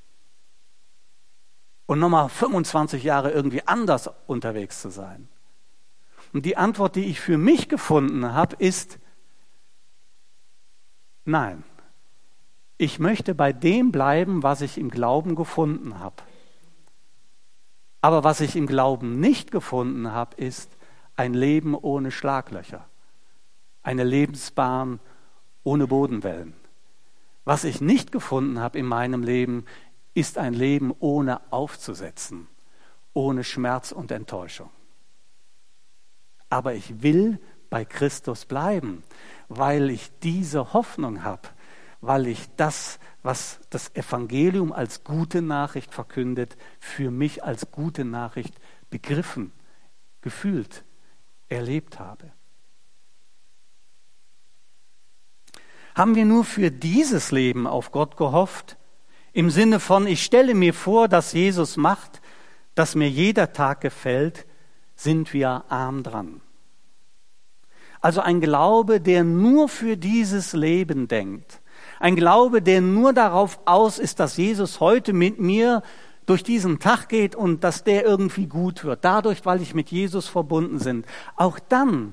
[SPEAKER 2] Und nochmal fünfundzwanzig Jahre irgendwie anders unterwegs zu sein. Und die Antwort, die ich für mich gefunden habe, ist, nein. Ich möchte bei dem bleiben, was ich im Glauben gefunden habe. Aber was ich im Glauben nicht gefunden habe, ist ein Leben ohne Schlaglöcher. Eine Lebensbahn ohne Bodenwellen. Was ich nicht gefunden habe in meinem Leben, ist ein Leben ohne aufzusetzen, ohne Schmerz und Enttäuschung. Aber ich will bei Christus bleiben, weil ich diese Hoffnung habe, weil ich das, was das Evangelium als gute Nachricht verkündet, für mich als gute Nachricht begriffen, gefühlt, erlebt habe. Haben wir nur für dieses Leben auf Gott gehofft? Im Sinne von, ich stelle mir vor, dass Jesus macht, dass mir jeder Tag gefällt, sind wir arm dran. Also ein Glaube, der nur für dieses Leben denkt. Ein Glaube, der nur darauf aus ist, dass Jesus heute mit mir durch diesen Tag geht und dass der irgendwie gut wird. Dadurch, weil ich mit Jesus verbunden bin. Auch dann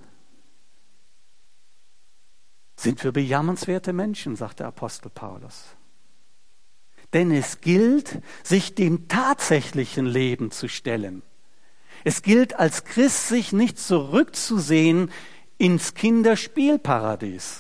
[SPEAKER 2] sind wir bejammernswerte Menschen, sagt der Apostel Paulus. Denn es gilt, sich dem tatsächlichen Leben zu stellen. Es gilt als Christ, sich nicht zurückzusehen ins Kinderspielparadies.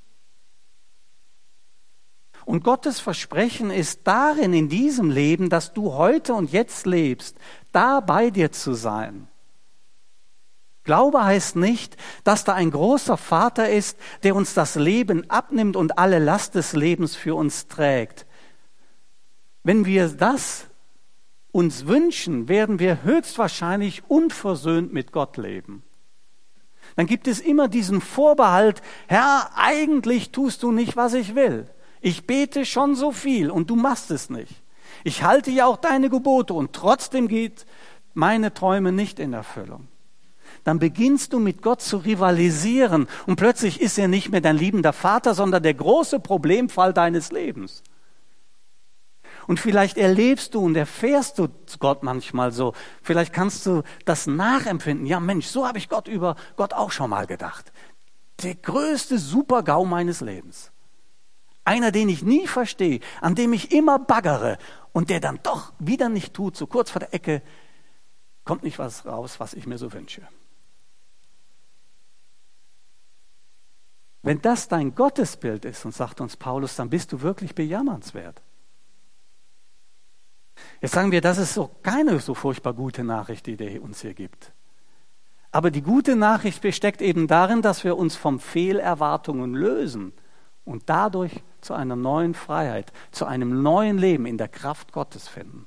[SPEAKER 2] Und Gottes Versprechen ist darin, in diesem Leben, dass du heute und jetzt lebst, da bei dir zu sein. Glaube heißt nicht, dass da ein großer Vater ist, der uns das Leben abnimmt und alle Last des Lebens für uns trägt. Wenn wir das uns wünschen, werden wir höchstwahrscheinlich unversöhnt mit Gott leben. Dann gibt es immer diesen Vorbehalt, Herr, eigentlich tust du nicht, was ich will. Ich bete schon so viel und du machst es nicht. Ich halte ja auch deine Gebote und trotzdem geht meine Träume nicht in Erfüllung. Dann beginnst du mit Gott zu rivalisieren und plötzlich ist er nicht mehr dein liebender Vater, sondern der große Problemfall deines Lebens. Und vielleicht erlebst du und erfährst du Gott manchmal so. Vielleicht kannst du das nachempfinden. Ja Mensch, so habe ich Gott über Gott auch schon mal gedacht. Der größte Super-GAU meines Lebens. Einer, den ich nie verstehe, an dem ich immer baggere und der dann doch wieder nicht tut, so kurz vor der Ecke, kommt nicht was raus, was ich mir so wünsche. Wenn das dein Gottesbild ist, und sagt uns Paulus, dann bist du wirklich bejammernswert. Jetzt sagen wir, das ist so keine so furchtbar gute Nachricht, die der uns hier gibt. Aber die gute Nachricht besteckt eben darin, dass wir uns von Fehlerwartungen lösen und dadurch zu einer neuen Freiheit, zu einem neuen Leben in der Kraft Gottes finden.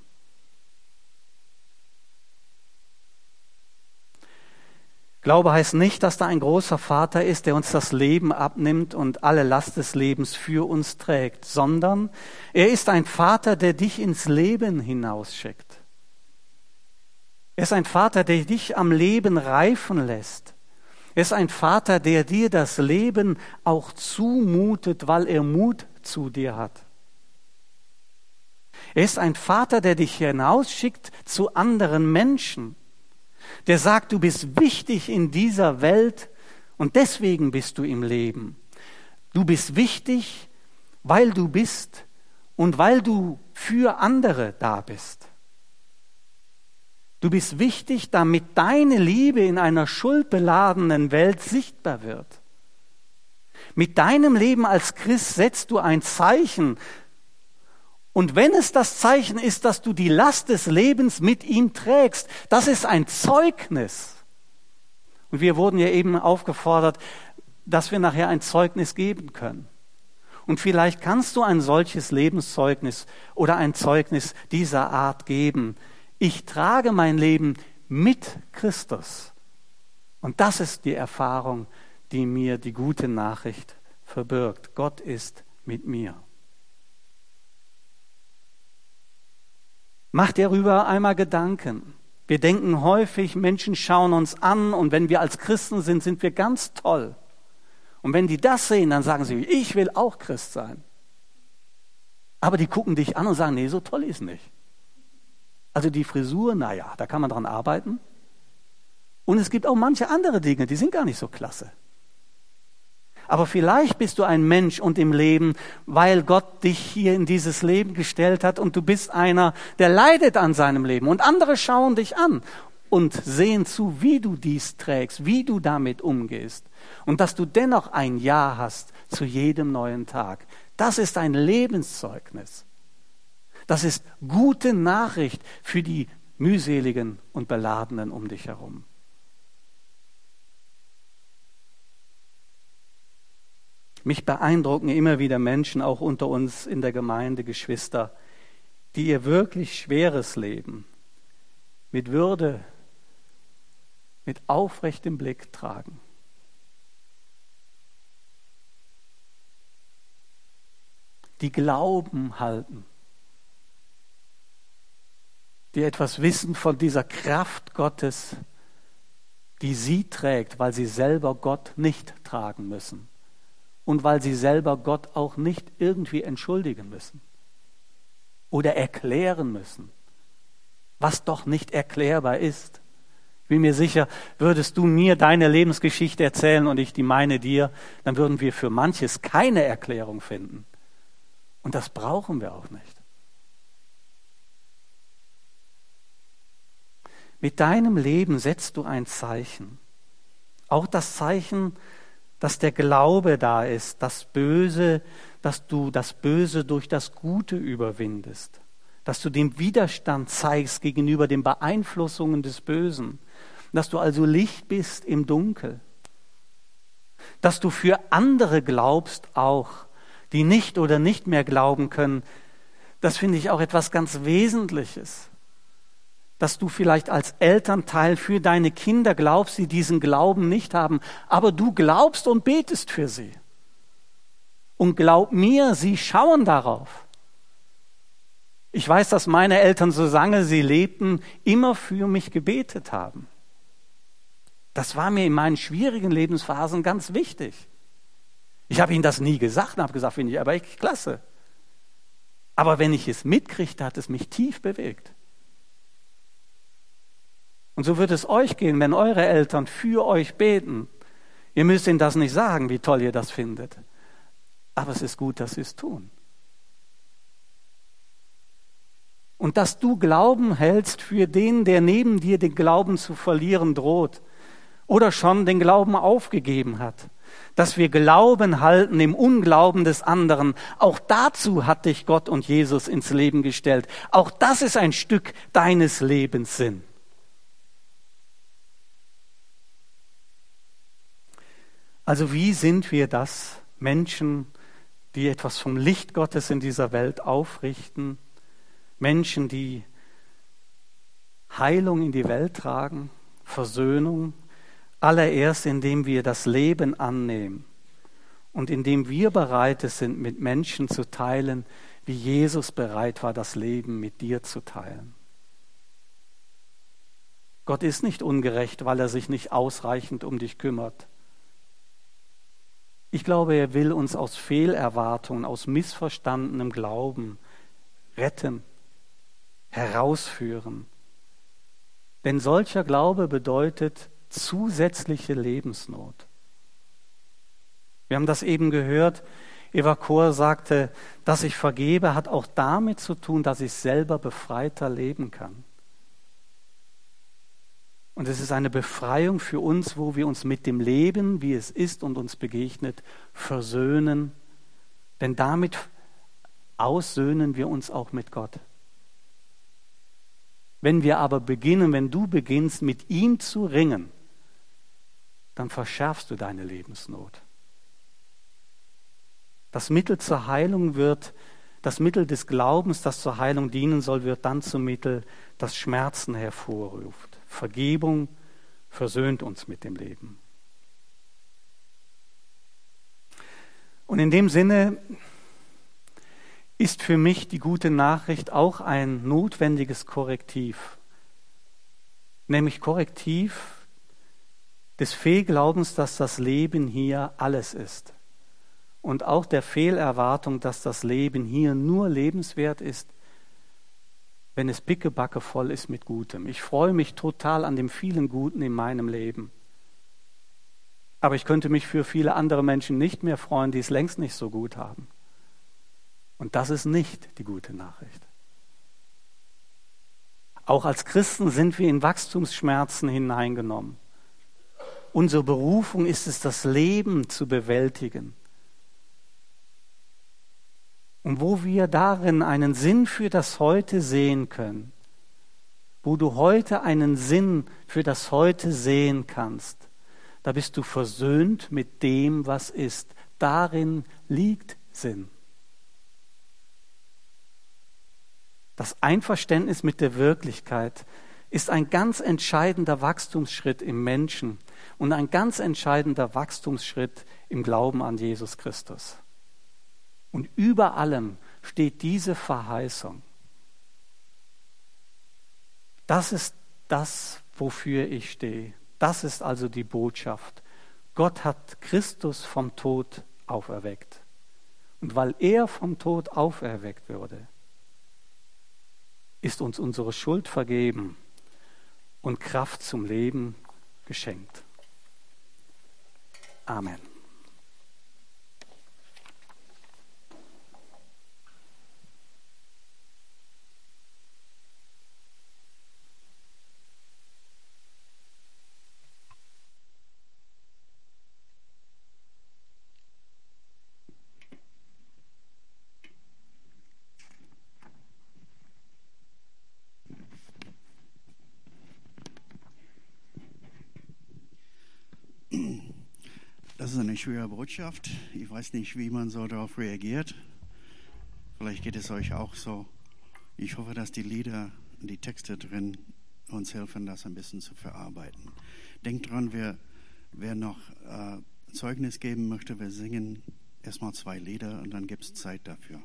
[SPEAKER 2] Glaube heißt nicht, dass da ein großer Vater ist, der uns das Leben abnimmt und alle Last des Lebens für uns trägt, sondern er ist ein Vater, der dich ins Leben hinausschickt. Er ist ein Vater, der dich am Leben reifen lässt. Er ist ein Vater, der dir das Leben auch zumutet, weil er Mut zu dir hat. Er ist ein Vater, der dich hinausschickt zu anderen Menschen. Der sagt, du bist wichtig in dieser Welt und deswegen bist du im Leben. Du bist wichtig, weil du bist und weil du für andere da bist. Du bist wichtig, damit deine Liebe in einer schuldbeladenen Welt sichtbar wird. Mit deinem Leben als Christ setzt du ein Zeichen. Und wenn es das Zeichen ist, dass du die Last des Lebens mit ihm trägst, das ist ein Zeugnis. Und wir wurden ja eben aufgefordert, dass wir nachher ein Zeugnis geben können. Und vielleicht kannst du ein solches Lebenszeugnis oder ein Zeugnis dieser Art geben. Ich trage mein Leben mit Christus. Und das ist die Erfahrung, die mir die gute Nachricht verbirgt. Gott ist mit mir. Mach dir darüber einmal Gedanken. Wir denken häufig, Menschen schauen uns an und wenn wir als Christen sind, sind wir ganz toll. Und wenn die das sehen, dann sagen sie, ich will auch Christ sein. Aber die gucken dich an und sagen, nee, so toll ist nicht. Also die Frisur, naja, da kann man dran arbeiten. Und es gibt auch manche andere Dinge, die sind gar nicht so klasse. Aber vielleicht bist du ein Mensch und im Leben, weil Gott dich hier in dieses Leben gestellt hat und du bist einer, der leidet an seinem Leben. Und andere schauen dich an und sehen zu, wie du dies trägst, wie du damit umgehst. Und dass du dennoch ein Ja hast zu jedem neuen Tag. Das ist ein Lebenszeugnis. Das ist gute Nachricht für die mühseligen und Beladenen um dich herum. Mich beeindrucken immer wieder Menschen, auch unter uns in der Gemeinde, Geschwister, die ihr wirklich schweres Leben mit Würde, mit aufrechtem Blick tragen. Die Glauben halten, die etwas wissen von dieser Kraft Gottes, die sie trägt, weil sie selber Gott nicht tragen müssen. Und weil sie selber Gott auch nicht irgendwie entschuldigen müssen oder erklären müssen, was doch nicht erklärbar ist. Ich bin mir sicher, würdest du mir deine Lebensgeschichte erzählen und ich die meine dir, dann würden wir für manches keine Erklärung finden. Und das brauchen wir auch nicht. Mit deinem Leben setzt du ein Zeichen. Auch das Zeichen, dass der Glaube da ist, das Böse, dass du das Böse durch das Gute überwindest, dass du den Widerstand zeigst gegenüber den Beeinflussungen des Bösen, dass du also Licht bist im Dunkel, dass du für andere glaubst auch, die nicht oder nicht mehr glauben können. Das finde ich auch etwas ganz Wesentliches, dass du vielleicht als Elternteil für deine Kinder glaubst, die diesen Glauben nicht haben, aber du glaubst und betest für sie. Und glaub mir, sie schauen darauf. Ich weiß, dass meine Eltern, solange sie lebten, immer für mich gebetet haben. Das war mir in meinen schwierigen Lebensphasen ganz wichtig. Ich habe ihnen das nie gesagt und habe gesagt, finde ich aber echt klasse. Aber wenn ich es mitkriegte, hat es mich tief bewegt. Und so wird es euch gehen, wenn eure Eltern für euch beten. Ihr müsst ihnen das nicht sagen, wie toll ihr das findet. Aber es ist gut, dass sie es tun. Und dass du Glauben hältst für den, der neben dir den Glauben zu verlieren droht oder schon den Glauben aufgegeben hat. Dass wir Glauben halten im Unglauben des anderen. Auch dazu hat dich Gott und Jesus ins Leben gestellt. Auch das ist ein Stück deines Lebens Sinn. Also wie sind wir das, Menschen, die etwas vom Licht Gottes in dieser Welt aufrichten, Menschen, die Heilung in die Welt tragen, Versöhnung, allererst indem wir das Leben annehmen und indem wir bereit sind, mit Menschen zu teilen, wie Jesus bereit war, das Leben mit dir zu teilen. Gott ist nicht ungerecht, weil er sich nicht ausreichend um dich kümmert. Ich glaube, er will uns aus Fehlerwartungen, aus missverstandenem Glauben retten, herausführen. Denn solcher Glaube bedeutet zusätzliche Lebensnot. Wir haben das eben gehört. Eva Kohr sagte, dass ich vergebe, hat auch damit zu tun, dass ich selber befreiter leben kann. Und es ist eine Befreiung für uns, wo wir uns mit dem Leben, wie es ist und uns begegnet, versöhnen. Denn damit aussöhnen wir uns auch mit Gott. Wenn wir aber beginnen, wenn du beginnst, mit ihm zu ringen, dann verschärfst du deine Lebensnot. Das Mittel zur Heilung wird, das Mittel des Glaubens, das zur Heilung dienen soll, wird dann zum Mittel, das Schmerzen hervorruft. Vergebung versöhnt uns mit dem Leben. Und in dem Sinne ist für mich die gute Nachricht auch ein notwendiges Korrektiv, nämlich Korrektiv des Fehlglaubens, dass das Leben hier alles ist und auch der Fehlerwartung, dass das Leben hier nur lebenswert ist, wenn es pickebacke voll ist mit Gutem. Ich freue mich total an dem vielen Guten in meinem Leben. Aber ich könnte mich für viele andere Menschen nicht mehr freuen, die es längst nicht so gut haben. Und das ist nicht die gute Nachricht. Auch als Christen sind wir in Wachstumsschmerzen hineingenommen. Unsere Berufung ist es, das Leben zu bewältigen. Und wo wir darin einen Sinn für das Heute sehen können, wo du heute einen Sinn für das Heute sehen kannst, da bist du versöhnt mit dem, was ist. Darin liegt Sinn. Das Einverständnis mit der Wirklichkeit ist ein ganz entscheidender Wachstumsschritt im Menschen und ein ganz entscheidender Wachstumsschritt im Glauben an Jesus Christus. Und über allem steht diese Verheißung. Das ist das, wofür ich stehe. Das ist also die Botschaft. Gott hat Christus vom Tod auferweckt. Und weil er vom Tod auferweckt wurde, ist uns unsere Schuld vergeben und Kraft zum Leben geschenkt. Amen.
[SPEAKER 3] Das ist eine schwere Botschaft. Ich weiß nicht, wie man so darauf reagiert. Vielleicht geht es euch auch so. Ich hoffe, dass die Lieder, die Texte drin uns helfen, das ein bisschen zu verarbeiten. Denkt dran, wer, wer noch äh, Zeugnis geben möchte, wir singen erstmal zwei Lieder und dann gibt es Zeit dafür.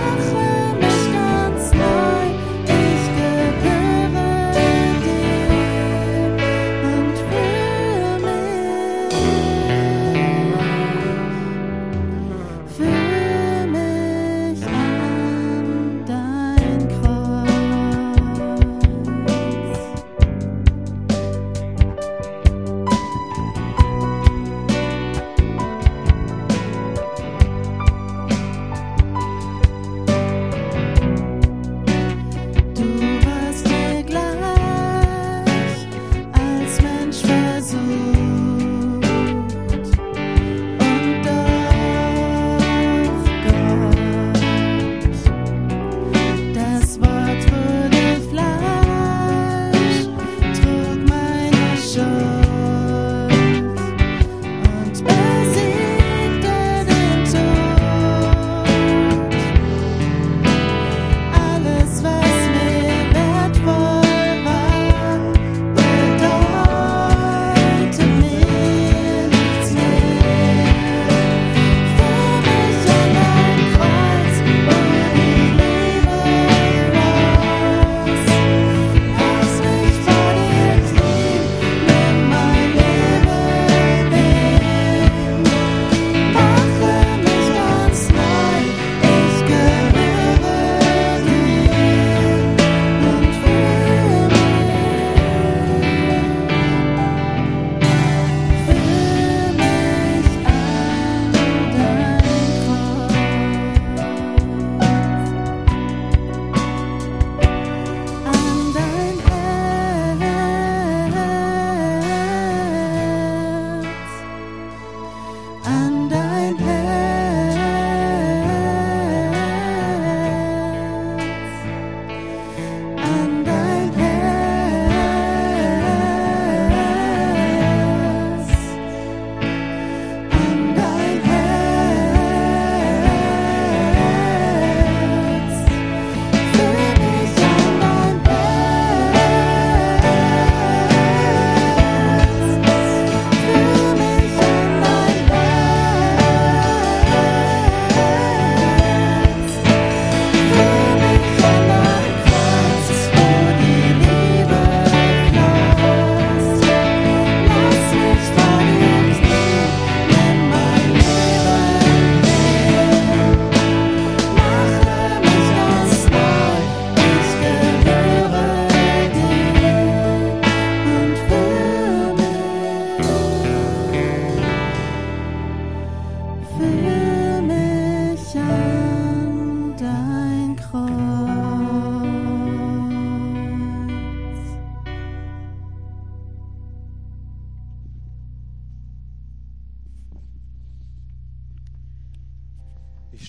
[SPEAKER 4] Thank you.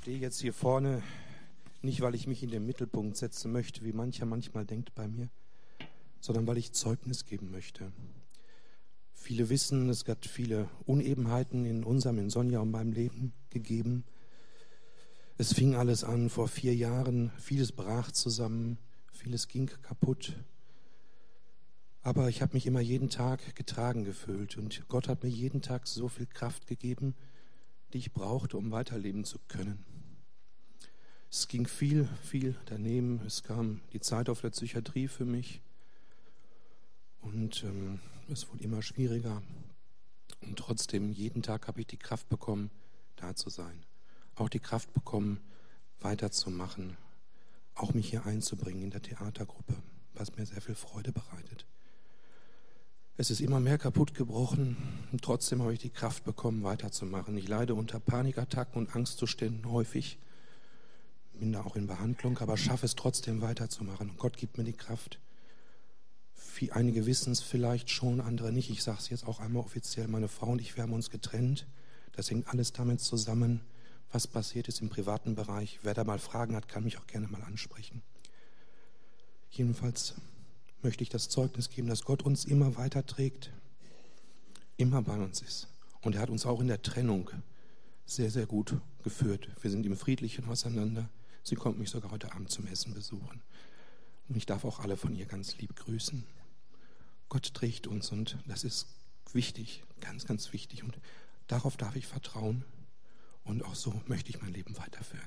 [SPEAKER 4] stehe jetzt hier vorne, nicht weil ich mich in den Mittelpunkt setzen möchte, wie mancher manchmal denkt bei mir, sondern weil ich Zeugnis geben möchte. Viele wissen, es hat viele Unebenheiten in unserem, in Sonja und meinem Leben gegeben. Es fing alles an vor vier Jahren, vieles brach zusammen, vieles ging kaputt. Aber ich habe mich immer jeden Tag getragen gefühlt und Gott hat mir jeden Tag so viel Kraft gegeben, die ich brauchte, um weiterleben zu können. Es ging viel, viel daneben. Es kam die Zeit auf der Psychiatrie für mich und ähm, es wurde immer schwieriger. Und trotzdem, jeden Tag habe ich die Kraft bekommen, da zu sein. Auch die Kraft bekommen, weiterzumachen, auch mich hier einzubringen in der Theatergruppe, was mir sehr viel Freude bereitet. Es ist immer mehr kaputt gebrochen und trotzdem habe ich die Kraft bekommen, weiterzumachen. Ich leide unter Panikattacken und Angstzuständen häufig, bin da auch in Behandlung, aber schaffe es trotzdem weiterzumachen. Und Gott gibt mir die Kraft. Wie einige wissen es vielleicht schon, andere nicht. Ich sage es jetzt auch einmal offiziell, meine Frau und ich, wir haben uns getrennt. Das hängt alles damit zusammen, was passiert ist im privaten Bereich. Wer da mal Fragen hat, kann mich auch gerne mal ansprechen. Jedenfalls möchte ich das Zeugnis geben, dass Gott uns immer weiterträgt, immer bei uns ist. Und er hat uns auch in der Trennung sehr, sehr gut geführt. Wir sind im Friedlichen auseinander. Sie kommt mich sogar heute Abend zum Essen besuchen. Und ich darf auch alle von ihr ganz lieb grüßen. Gott trägt uns und das ist wichtig, ganz, ganz wichtig. Und darauf darf ich vertrauen und auch so möchte ich mein Leben weiterführen.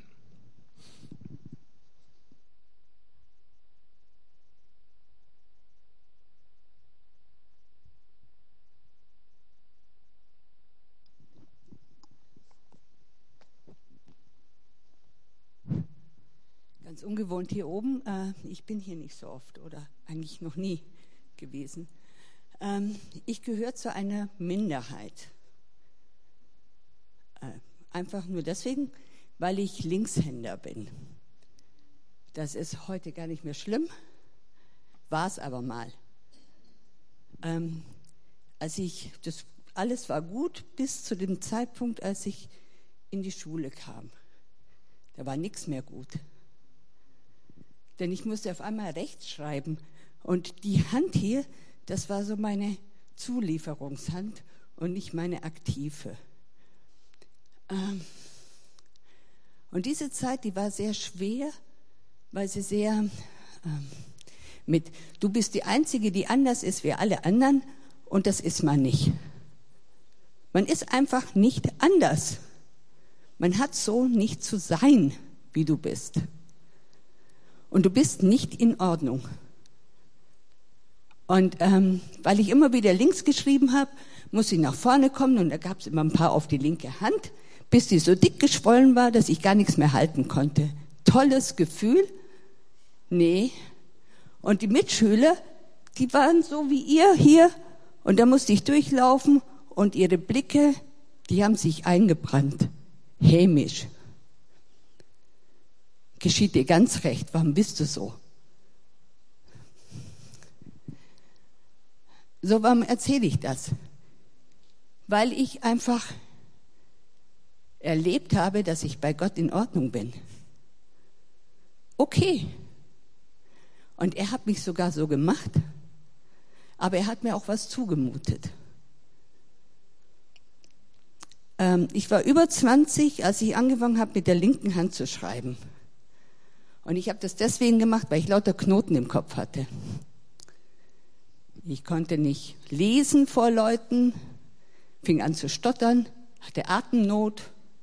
[SPEAKER 5] Ganz ungewohnt hier oben. Ich bin hier nicht so oft oder eigentlich noch nie gewesen. Ich gehöre zu einer Minderheit. Einfach nur deswegen, weil ich Linkshänder bin. Das ist heute gar nicht mehr schlimm, war es aber mal. Als ich, das alles war gut bis zu dem Zeitpunkt, als ich in die Schule kam. Da war nichts mehr gut. Denn ich musste auf einmal rechts schreiben. Und die Hand hier, das war so meine Zulieferungshand und nicht meine aktive. Ähm und diese Zeit, die war sehr schwer, weil sie sehr ähm, mit, du bist die Einzige, die anders ist wie alle anderen und das ist man nicht. Man ist einfach nicht anders. Man hat so nicht zu sein, wie du bist. Und du bist nicht in Ordnung. Und ähm, weil ich immer wieder links geschrieben habe, muss ich nach vorne kommen und da gab es immer ein paar auf die linke Hand, bis die so dick geschwollen war, dass ich gar nichts mehr halten konnte. Tolles Gefühl? Nee. Und die Mitschüler, die waren so wie ihr hier und da musste ich durchlaufen und ihre Blicke, die haben sich eingebrannt. Hämisch. Geschieht dir ganz recht, warum bist du so? So, warum erzähle ich das? Weil ich einfach erlebt habe, dass ich bei Gott in Ordnung bin. Okay. Und er hat mich sogar so gemacht, aber er hat mir auch was zugemutet. Ähm, ich war über zwanzig, als ich angefangen habe, mit der linken Hand zu schreiben. Und ich habe das deswegen gemacht, weil ich lauter Knoten im Kopf hatte. Ich konnte nicht lesen vor Leuten, fing an zu stottern, hatte Atemnot.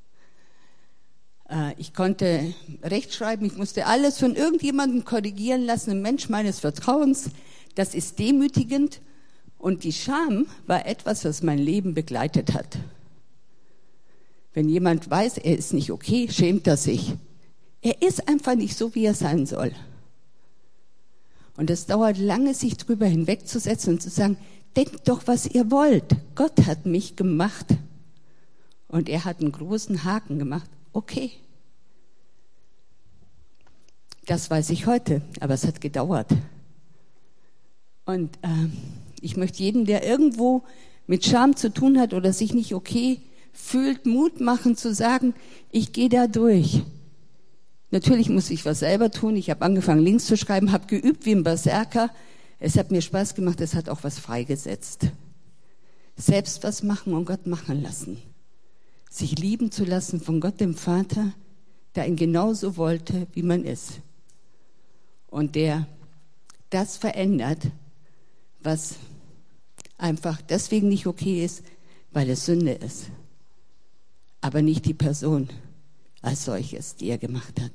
[SPEAKER 5] Ich konnte rechtschreiben, ich musste alles von irgendjemandem korrigieren lassen, ein Mensch meines Vertrauens. Das ist demütigend und die Scham war etwas, was mein Leben begleitet hat. Wenn jemand weiß, er ist nicht okay, schämt er sich. Er ist einfach nicht so, wie er sein soll. Und es dauert lange, sich drüber hinwegzusetzen und zu sagen, denkt doch, was ihr wollt. Gott hat mich gemacht. Und er hat einen großen Haken gemacht. Okay. Das weiß ich heute, aber es hat gedauert. Und äh, ich möchte jeden, der irgendwo mit Scham zu tun hat oder sich nicht okay fühlt, Mut machen zu sagen, ich gehe da durch. Natürlich muss ich was selber tun. Ich habe angefangen, Links zu schreiben, habe geübt wie ein Berserker. Es hat mir Spaß gemacht, es hat auch was freigesetzt. Selbst was machen und Gott machen lassen. Sich lieben zu lassen von Gott, dem Vater, der ihn genauso wollte, wie man ist. Und der das verändert, was einfach deswegen nicht okay ist, weil es Sünde ist. Aber nicht die Person als solches, die er gemacht hat.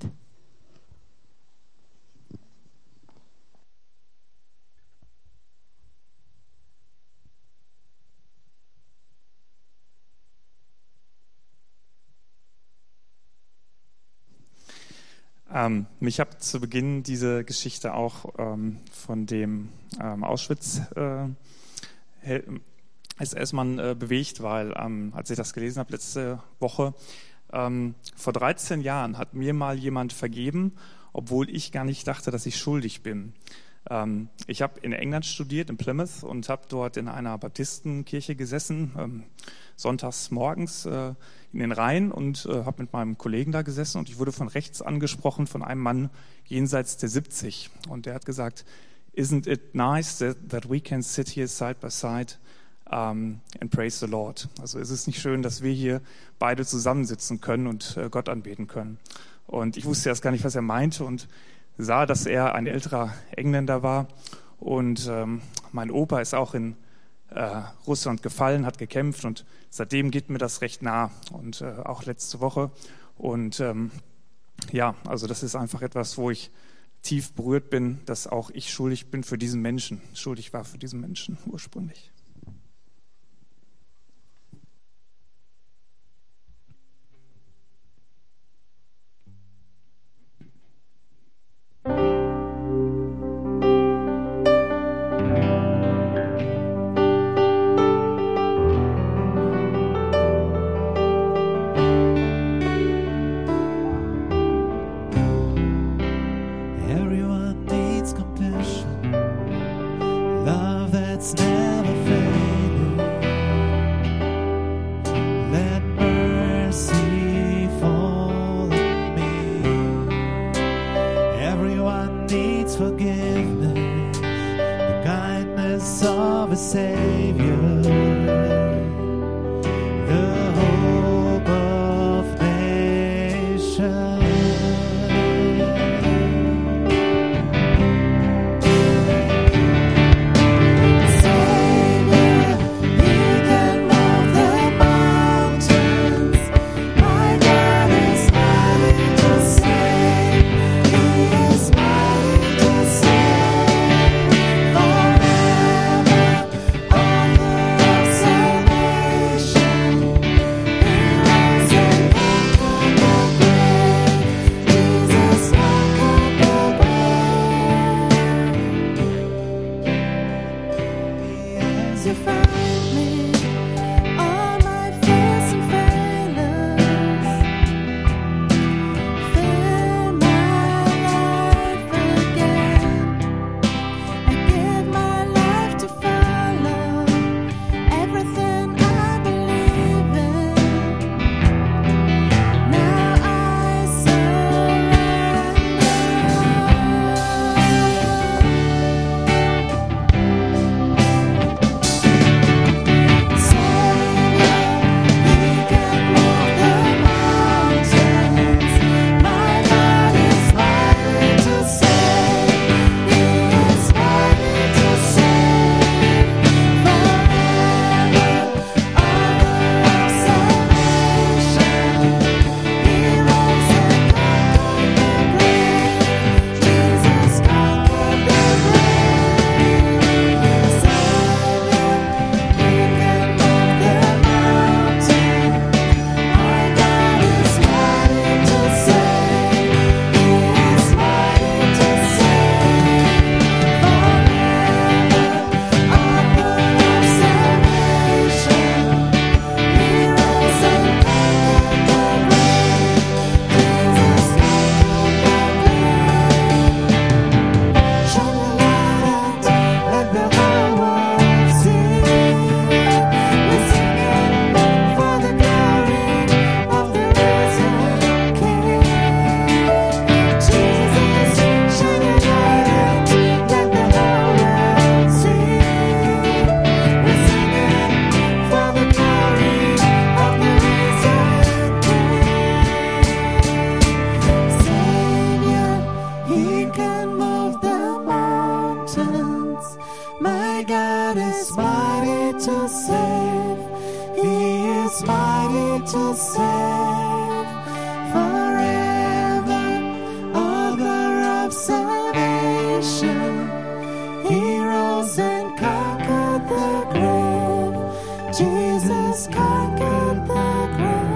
[SPEAKER 6] Ähm, mich hat zu Beginn diese Geschichte auch ähm, von dem ähm, Auschwitz äh, S S-Mann äh, bewegt, weil ähm, als ich das gelesen habe letzte Woche, ähm, vor dreizehn Jahren hat mir mal jemand vergeben, obwohl ich gar nicht dachte, dass ich schuldig bin. Ähm, ich habe in England studiert, in Plymouth, und habe dort in einer Baptistenkirche gesessen, ähm, sonntags morgens äh, in den Reihen, und äh, habe mit meinem Kollegen da gesessen, und ich wurde von rechts angesprochen von einem Mann jenseits der siebzig, und der hat gesagt, "Isn't it nice that, that we can sit here side by side um, and praise the Lord?" Also ist es nicht schön, dass wir hier beide zusammensitzen können und äh, Gott anbeten können. Und ich wusste erst gar nicht, was er meinte, und sah, dass er ein älterer Engländer war, und ähm, mein Opa ist auch in äh, Russland gefallen, hat gekämpft, und seitdem geht mir das recht nah, und äh, auch letzte Woche. Und ähm, ja, also das ist einfach etwas, wo ich tief berührt bin, dass auch ich schuldig bin für diesen Menschen, schuldig war für diesen Menschen ursprünglich.
[SPEAKER 7] Forever to save forever, author of salvation. He rose and conquered the grave. Jesus conquered the grave.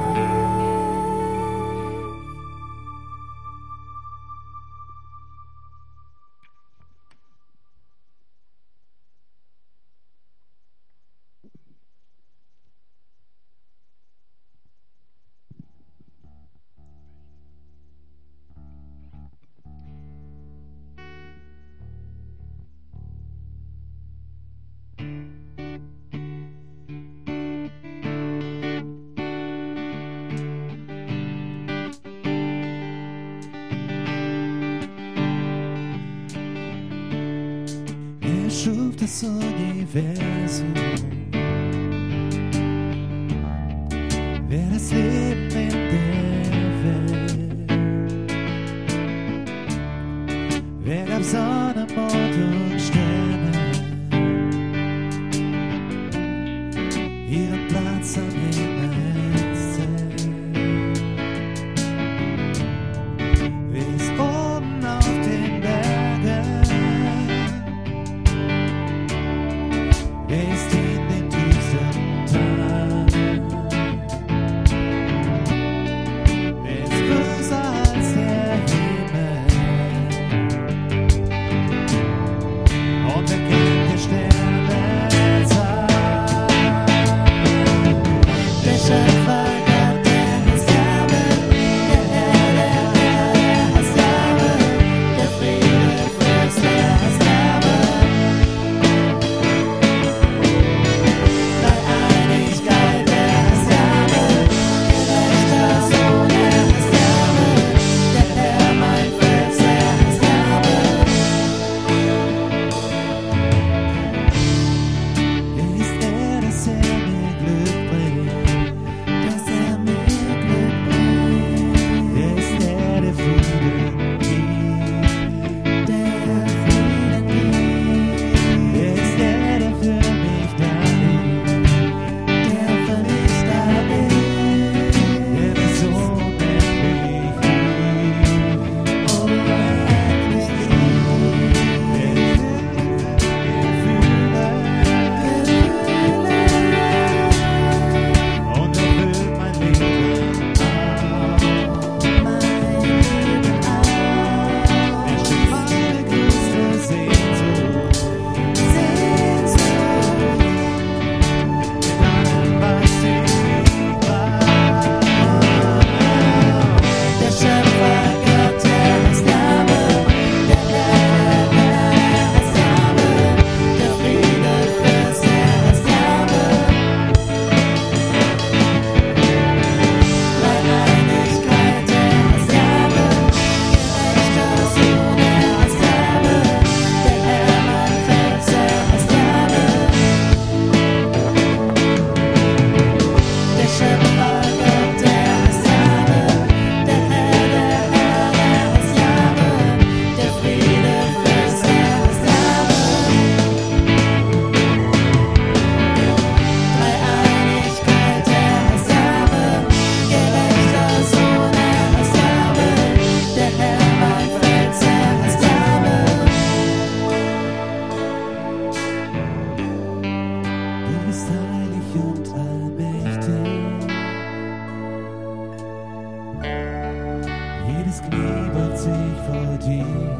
[SPEAKER 7] Er schuf das Universum. Wer das Leben in der Welt? Wer gab Sonne, Mond und Sterne ihren Platz am Himmelszelt? Wer ist oben auf den Bergen? Wer ist in dem tiefsten Tal? Wer ist größer als der Himmel? Und wer kennt die Sternenzahl? Der Schöpfer Gott, der ist Jahwe, der Herr, der Herr, der ist Jahwe, der Friede Fürst, der ist Jahwe. Dreieinigkeit, der ist Jahwe, gerechter Sohn, der ist Jahwe, der Herr, mein Fels, der ist Jahwe. Wer ist er, dass er mir Glück bringt, dass er mir Glück bringt? Wer ist er, der Frieden gibt, der Frieden gibt? Wer ist er, der für mich da ist, der für mich da ist? Der mich so unendlich liebt, unendlich liebt. Wer ist und erfüllt mein Leben auch, mein Leben auch. Er stillt meine größte Sehnsucht, Sehnsucht, mit allem, was ich brauch. Der Schöpfer Gott, der ist Jahwe, der Herr, der Herr ist Jahwe, der Friede Fürst, der ist Jahwe. Dreieinigkeit, der ist Jahwe, gerechter Sohn, der ist Jahwe, der Herr, mein Fels, der ist Jahwe. Der Schöpfer Gott, der ist Jahwe, der Herr, der Herr, der ist Jahwe, der Friede Fürst, der ist Jahwe. Dreieinigkeit, der ist Jahwe, gerechter Sohn, der ist Jahwe, der Herr, mein Fels, der ist Jahwe. Du bist heilig und allmächtig. Jedes Knie beugt sich vor dir.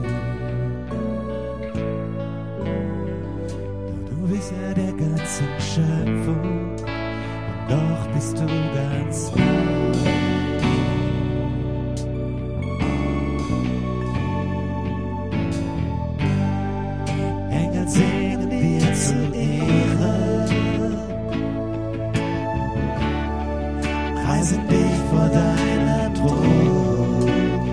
[SPEAKER 7] Doch du bist Herr der ganzen Schöpfung und doch bist du ganz nah. Engel singen dir zur Ehre, preisen dich vor deiner Thron.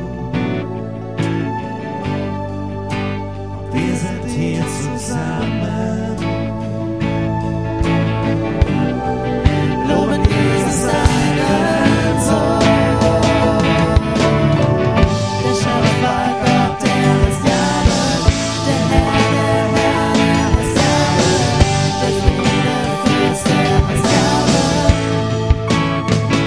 [SPEAKER 7] Wir sind hier zusammen, loben Jesus seinen Sohn. Der Schöpfer Gott, der ist Jahwe, der Herr, der Herr, der ist Jahwe, der Friede Fürst, der ist Jahwe.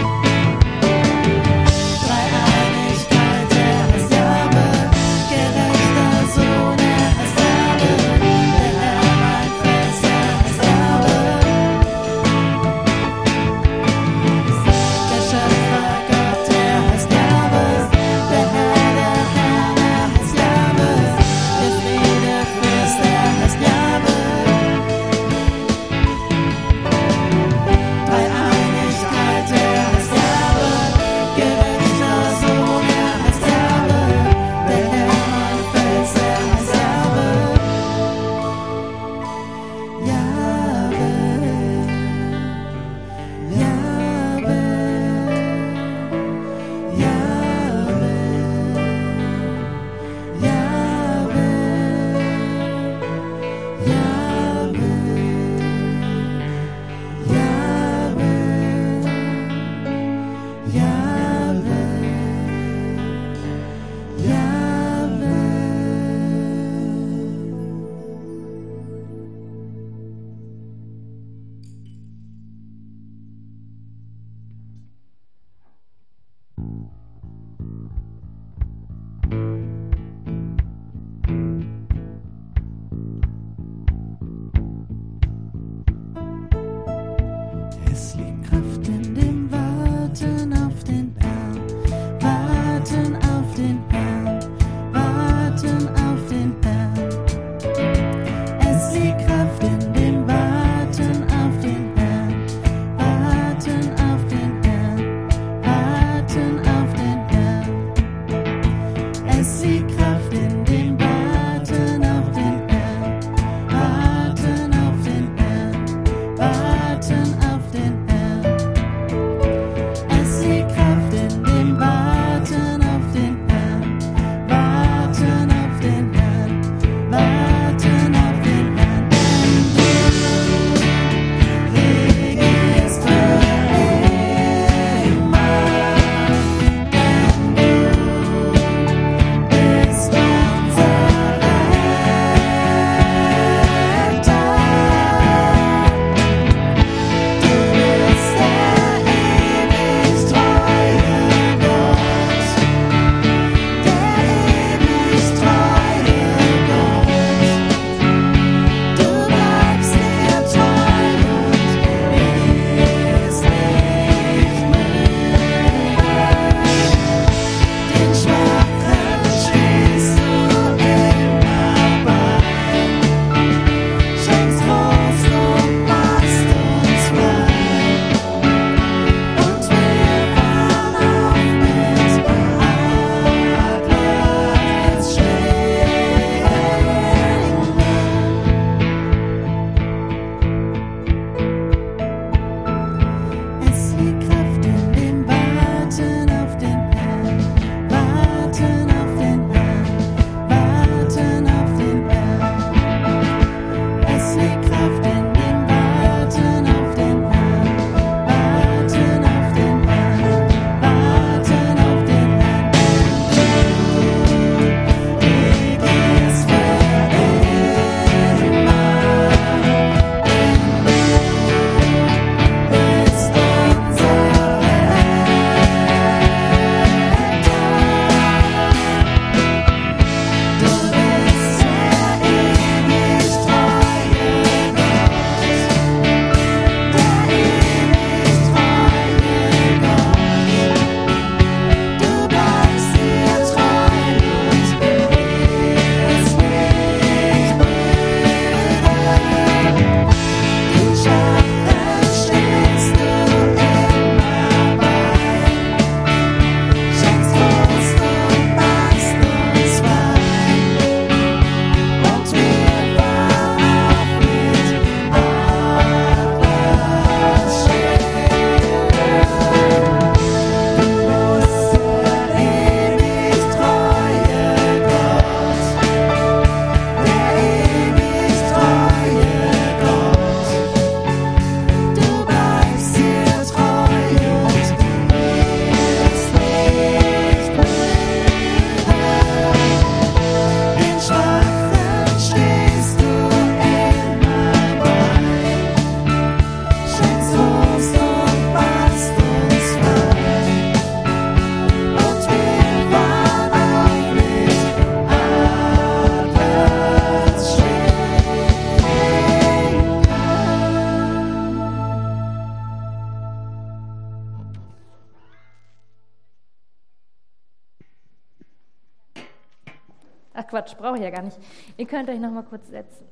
[SPEAKER 1] Quatsch, brauche ich ja gar nicht. Ihr könnt euch noch mal kurz setzen.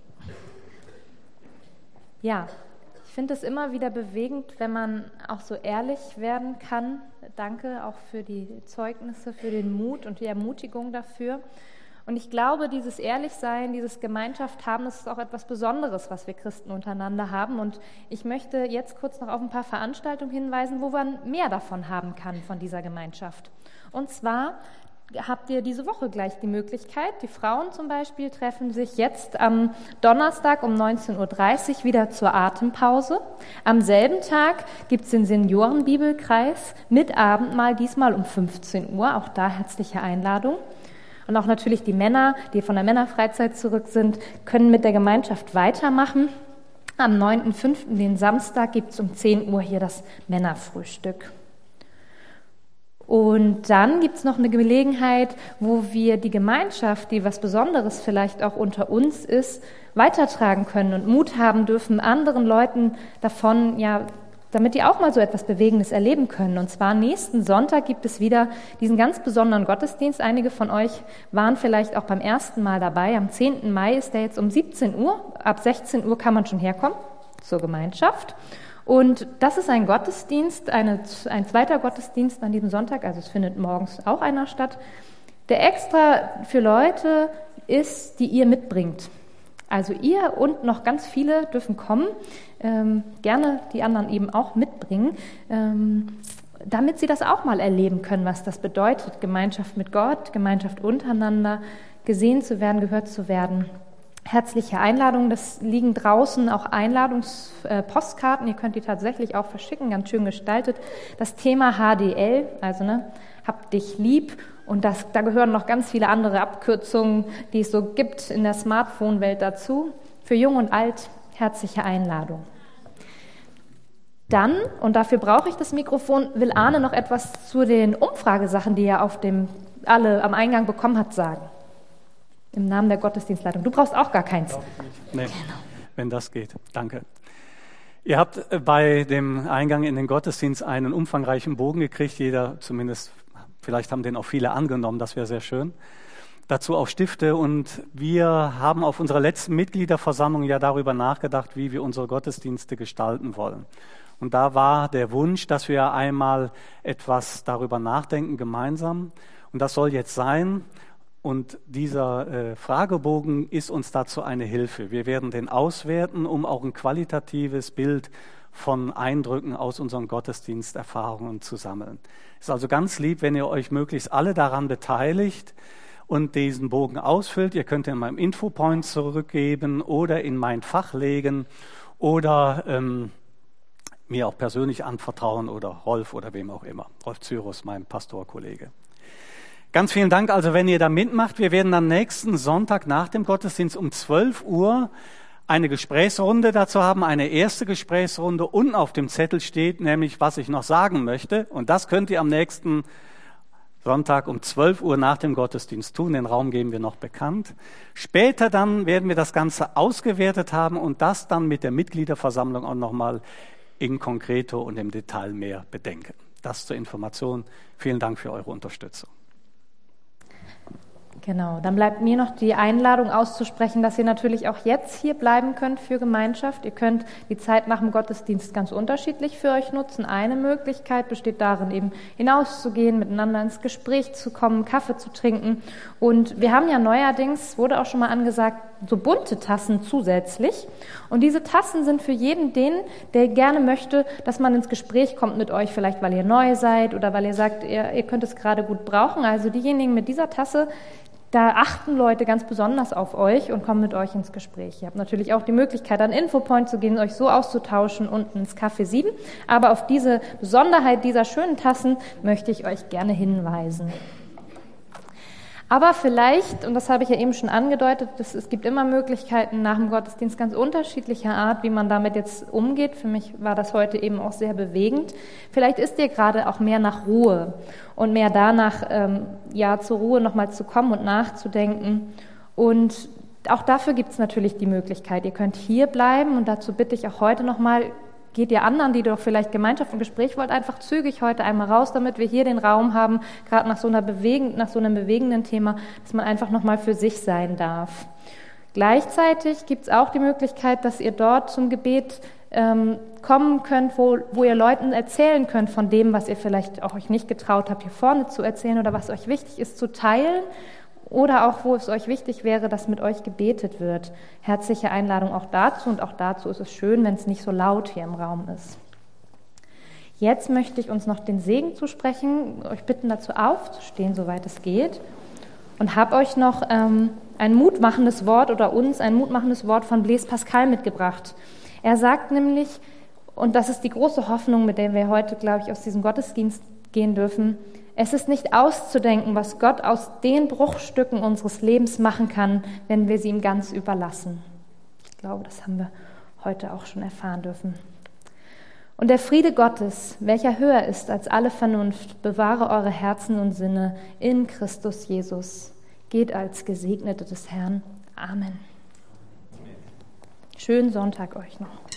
[SPEAKER 1] Ja, ich finde es immer wieder bewegend, wenn man auch so ehrlich werden kann. Danke auch für die Zeugnisse, für den Mut und die Ermutigung dafür. Und ich glaube, dieses Ehrlichsein, dieses Gemeinschaft haben, das ist auch etwas Besonderes, was wir Christen untereinander haben. Und ich möchte jetzt kurz noch auf ein paar Veranstaltungen hinweisen, wo man mehr davon haben kann, von dieser Gemeinschaft. Und zwar habt ihr diese Woche gleich die Möglichkeit. Die Frauen zum Beispiel treffen sich jetzt am Donnerstag um neunzehn Uhr dreißig wieder zur Atempause. Am selben Tag gibt es den Seniorenbibelkreis mit Abendmahl, diesmal um fünfzehn Uhr. Auch da herzliche Einladung. Und auch natürlich die Männer, die von der Männerfreizeit zurück sind, können mit der Gemeinschaft weitermachen. Am neunten fünften, den Samstag, gibt es um zehn Uhr hier das Männerfrühstück. Und dann gibt es noch eine Gelegenheit, wo wir die Gemeinschaft, die was Besonderes vielleicht auch unter uns ist, weitertragen können und Mut haben dürfen, anderen Leuten davon, ja, damit die auch mal so etwas Bewegendes erleben können. Und zwar nächsten Sonntag gibt es wieder diesen ganz besonderen Gottesdienst. Einige von euch waren vielleicht auch beim ersten Mal dabei. Am zehnten Mai ist der jetzt um siebzehn Uhr. Ab sechzehn Uhr kann man schon herkommen zur Gemeinschaft. Und das ist ein Gottesdienst, eine, ein zweiter Gottesdienst an diesem Sonntag. Also es findet morgens auch einer statt, der extra für Leute ist, die ihr mitbringt. Also ihr und noch ganz viele dürfen kommen, ähm, gerne die anderen eben auch mitbringen, ähm, damit sie das auch mal erleben können, was das bedeutet, Gemeinschaft mit Gott, Gemeinschaft untereinander, gesehen zu werden, gehört zu werden. Herzliche Einladungen, das liegen draußen auch Einladungspostkarten, äh, ihr könnt die tatsächlich auch verschicken, ganz schön gestaltet. Das Thema H D L, also ne, hab dich lieb. Und das, da gehören noch ganz viele andere Abkürzungen, die es so gibt in der Smartphone-Welt dazu. Für Jung und Alt, herzliche Einladung. Dann, und dafür brauche ich das Mikrofon, will Arne noch etwas zu den Umfragesachen, die er auf dem, alle am Eingang bekommen hat, sagen. Im Namen der Gottesdienstleitung. Du brauchst auch gar keins.
[SPEAKER 2] Nee, genau. Wenn das geht. Danke. Ihr habt bei dem Eingang in den Gottesdienst einen umfangreichen Bogen gekriegt, jeder zumindest. Vielleicht haben den auch viele angenommen, das wäre sehr schön. Dazu auch Stifte und wir haben auf unserer letzten Mitgliederversammlung ja darüber nachgedacht, wie wir unsere Gottesdienste gestalten wollen. Und da war der Wunsch, dass wir einmal etwas darüber nachdenken gemeinsam und das soll jetzt sein. Und dieser äh, Fragebogen ist uns dazu eine Hilfe. Wir werden den auswerten, um auch ein qualitatives Bild von Eindrücken aus unseren Gottesdiensterfahrungen zu sammeln. Es ist also ganz lieb, wenn ihr euch möglichst alle daran beteiligt und diesen Bogen ausfüllt. Ihr könnt ihn in meinem Infopoint zurückgeben oder in mein Fach legen oder ähm, mir auch persönlich anvertrauen oder Rolf oder wem auch immer. Rolf Zyrus, mein Pastorkollege. Ganz vielen Dank also, wenn ihr da mitmacht. Wir werden dann nächsten Sonntag nach dem Gottesdienst um zwölf Uhr eine Gesprächsrunde dazu haben, eine erste Gesprächsrunde. Unten auf dem Zettel steht nämlich, was ich noch sagen möchte. Und das könnt ihr am nächsten Sonntag um zwölf Uhr nach dem Gottesdienst tun. Den Raum geben wir noch bekannt. Später dann werden wir das Ganze ausgewertet haben und das dann mit der Mitgliederversammlung auch nochmal in konkreto und im Detail mehr bedenken. Das zur Information. Vielen Dank für eure Unterstützung.
[SPEAKER 1] Genau, dann bleibt mir noch die Einladung auszusprechen, dass ihr natürlich auch jetzt hier bleiben könnt für Gemeinschaft. Ihr könnt die Zeit nach dem Gottesdienst ganz unterschiedlich für euch nutzen. Eine Möglichkeit besteht darin, eben hinauszugehen, miteinander ins Gespräch zu kommen, Kaffee zu trinken. Und wir haben ja neuerdings, wurde auch schon mal angesagt, so bunte Tassen zusätzlich. Und diese Tassen sind für jeden den, der gerne möchte, dass man ins Gespräch kommt mit euch, vielleicht weil ihr neu seid oder weil ihr sagt, ihr, ihr könnt es gerade gut brauchen. Also diejenigen mit dieser Tasse, da achten Leute ganz besonders auf euch und kommen mit euch ins Gespräch. Ihr habt natürlich auch die Möglichkeit, an Infopoint zu gehen, euch so auszutauschen, unten ins Café sieben. Aber auf diese Besonderheit dieser schönen Tassen möchte ich euch gerne hinweisen. Aber vielleicht, und das habe ich ja eben schon angedeutet, dass es gibt immer Möglichkeiten nach dem Gottesdienst ganz unterschiedlicher Art, wie man damit jetzt umgeht. Für mich war das heute eben auch sehr bewegend. Vielleicht ist dir gerade auch mehr nach Ruhe und mehr danach, ähm, ja, zur Ruhe nochmal zu kommen und nachzudenken. Und auch dafür gibt es natürlich die Möglichkeit. Ihr könnt hier bleiben und dazu bitte ich auch heute nochmal, geht ihr anderen, die doch vielleicht Gemeinschaft und Gespräch wollt, einfach zügig heute einmal raus, damit wir hier den Raum haben, gerade nach so einer bewegend, nach so einem bewegenden Thema, dass man einfach nochmal für sich sein darf. Gleichzeitig gibt es auch die Möglichkeit, dass ihr dort zum Gebet ähm, kommen könnt, wo, wo ihr Leuten erzählen könnt von dem, was ihr vielleicht auch euch nicht getraut habt, hier vorne zu erzählen oder was euch wichtig ist zu teilen oder auch, wo es euch wichtig wäre, dass mit euch gebetet wird. Herzliche Einladung auch dazu und auch dazu ist es schön, wenn es nicht so laut hier im Raum ist. Jetzt möchte ich uns noch den Segen zusprechen, euch bitten dazu aufzustehen, soweit es geht und habe euch noch ähm, ein mutmachendes Wort oder uns ein mutmachendes Wort von Blaise Pascal mitgebracht. Er sagt nämlich, und das ist die große Hoffnung, mit der wir heute, glaube ich, aus diesem Gottesdienst gehen dürfen, es ist nicht auszudenken, was Gott aus den Bruchstücken unseres Lebens machen kann, wenn wir sie ihm ganz überlassen. Ich glaube, das haben wir heute auch schon erfahren dürfen. Und der Friede Gottes, welcher höher ist als alle Vernunft, bewahre eure Herzen und Sinne in Christus Jesus. Geht als Gesegnete des Herrn. Amen. Schönen Sonntag euch noch.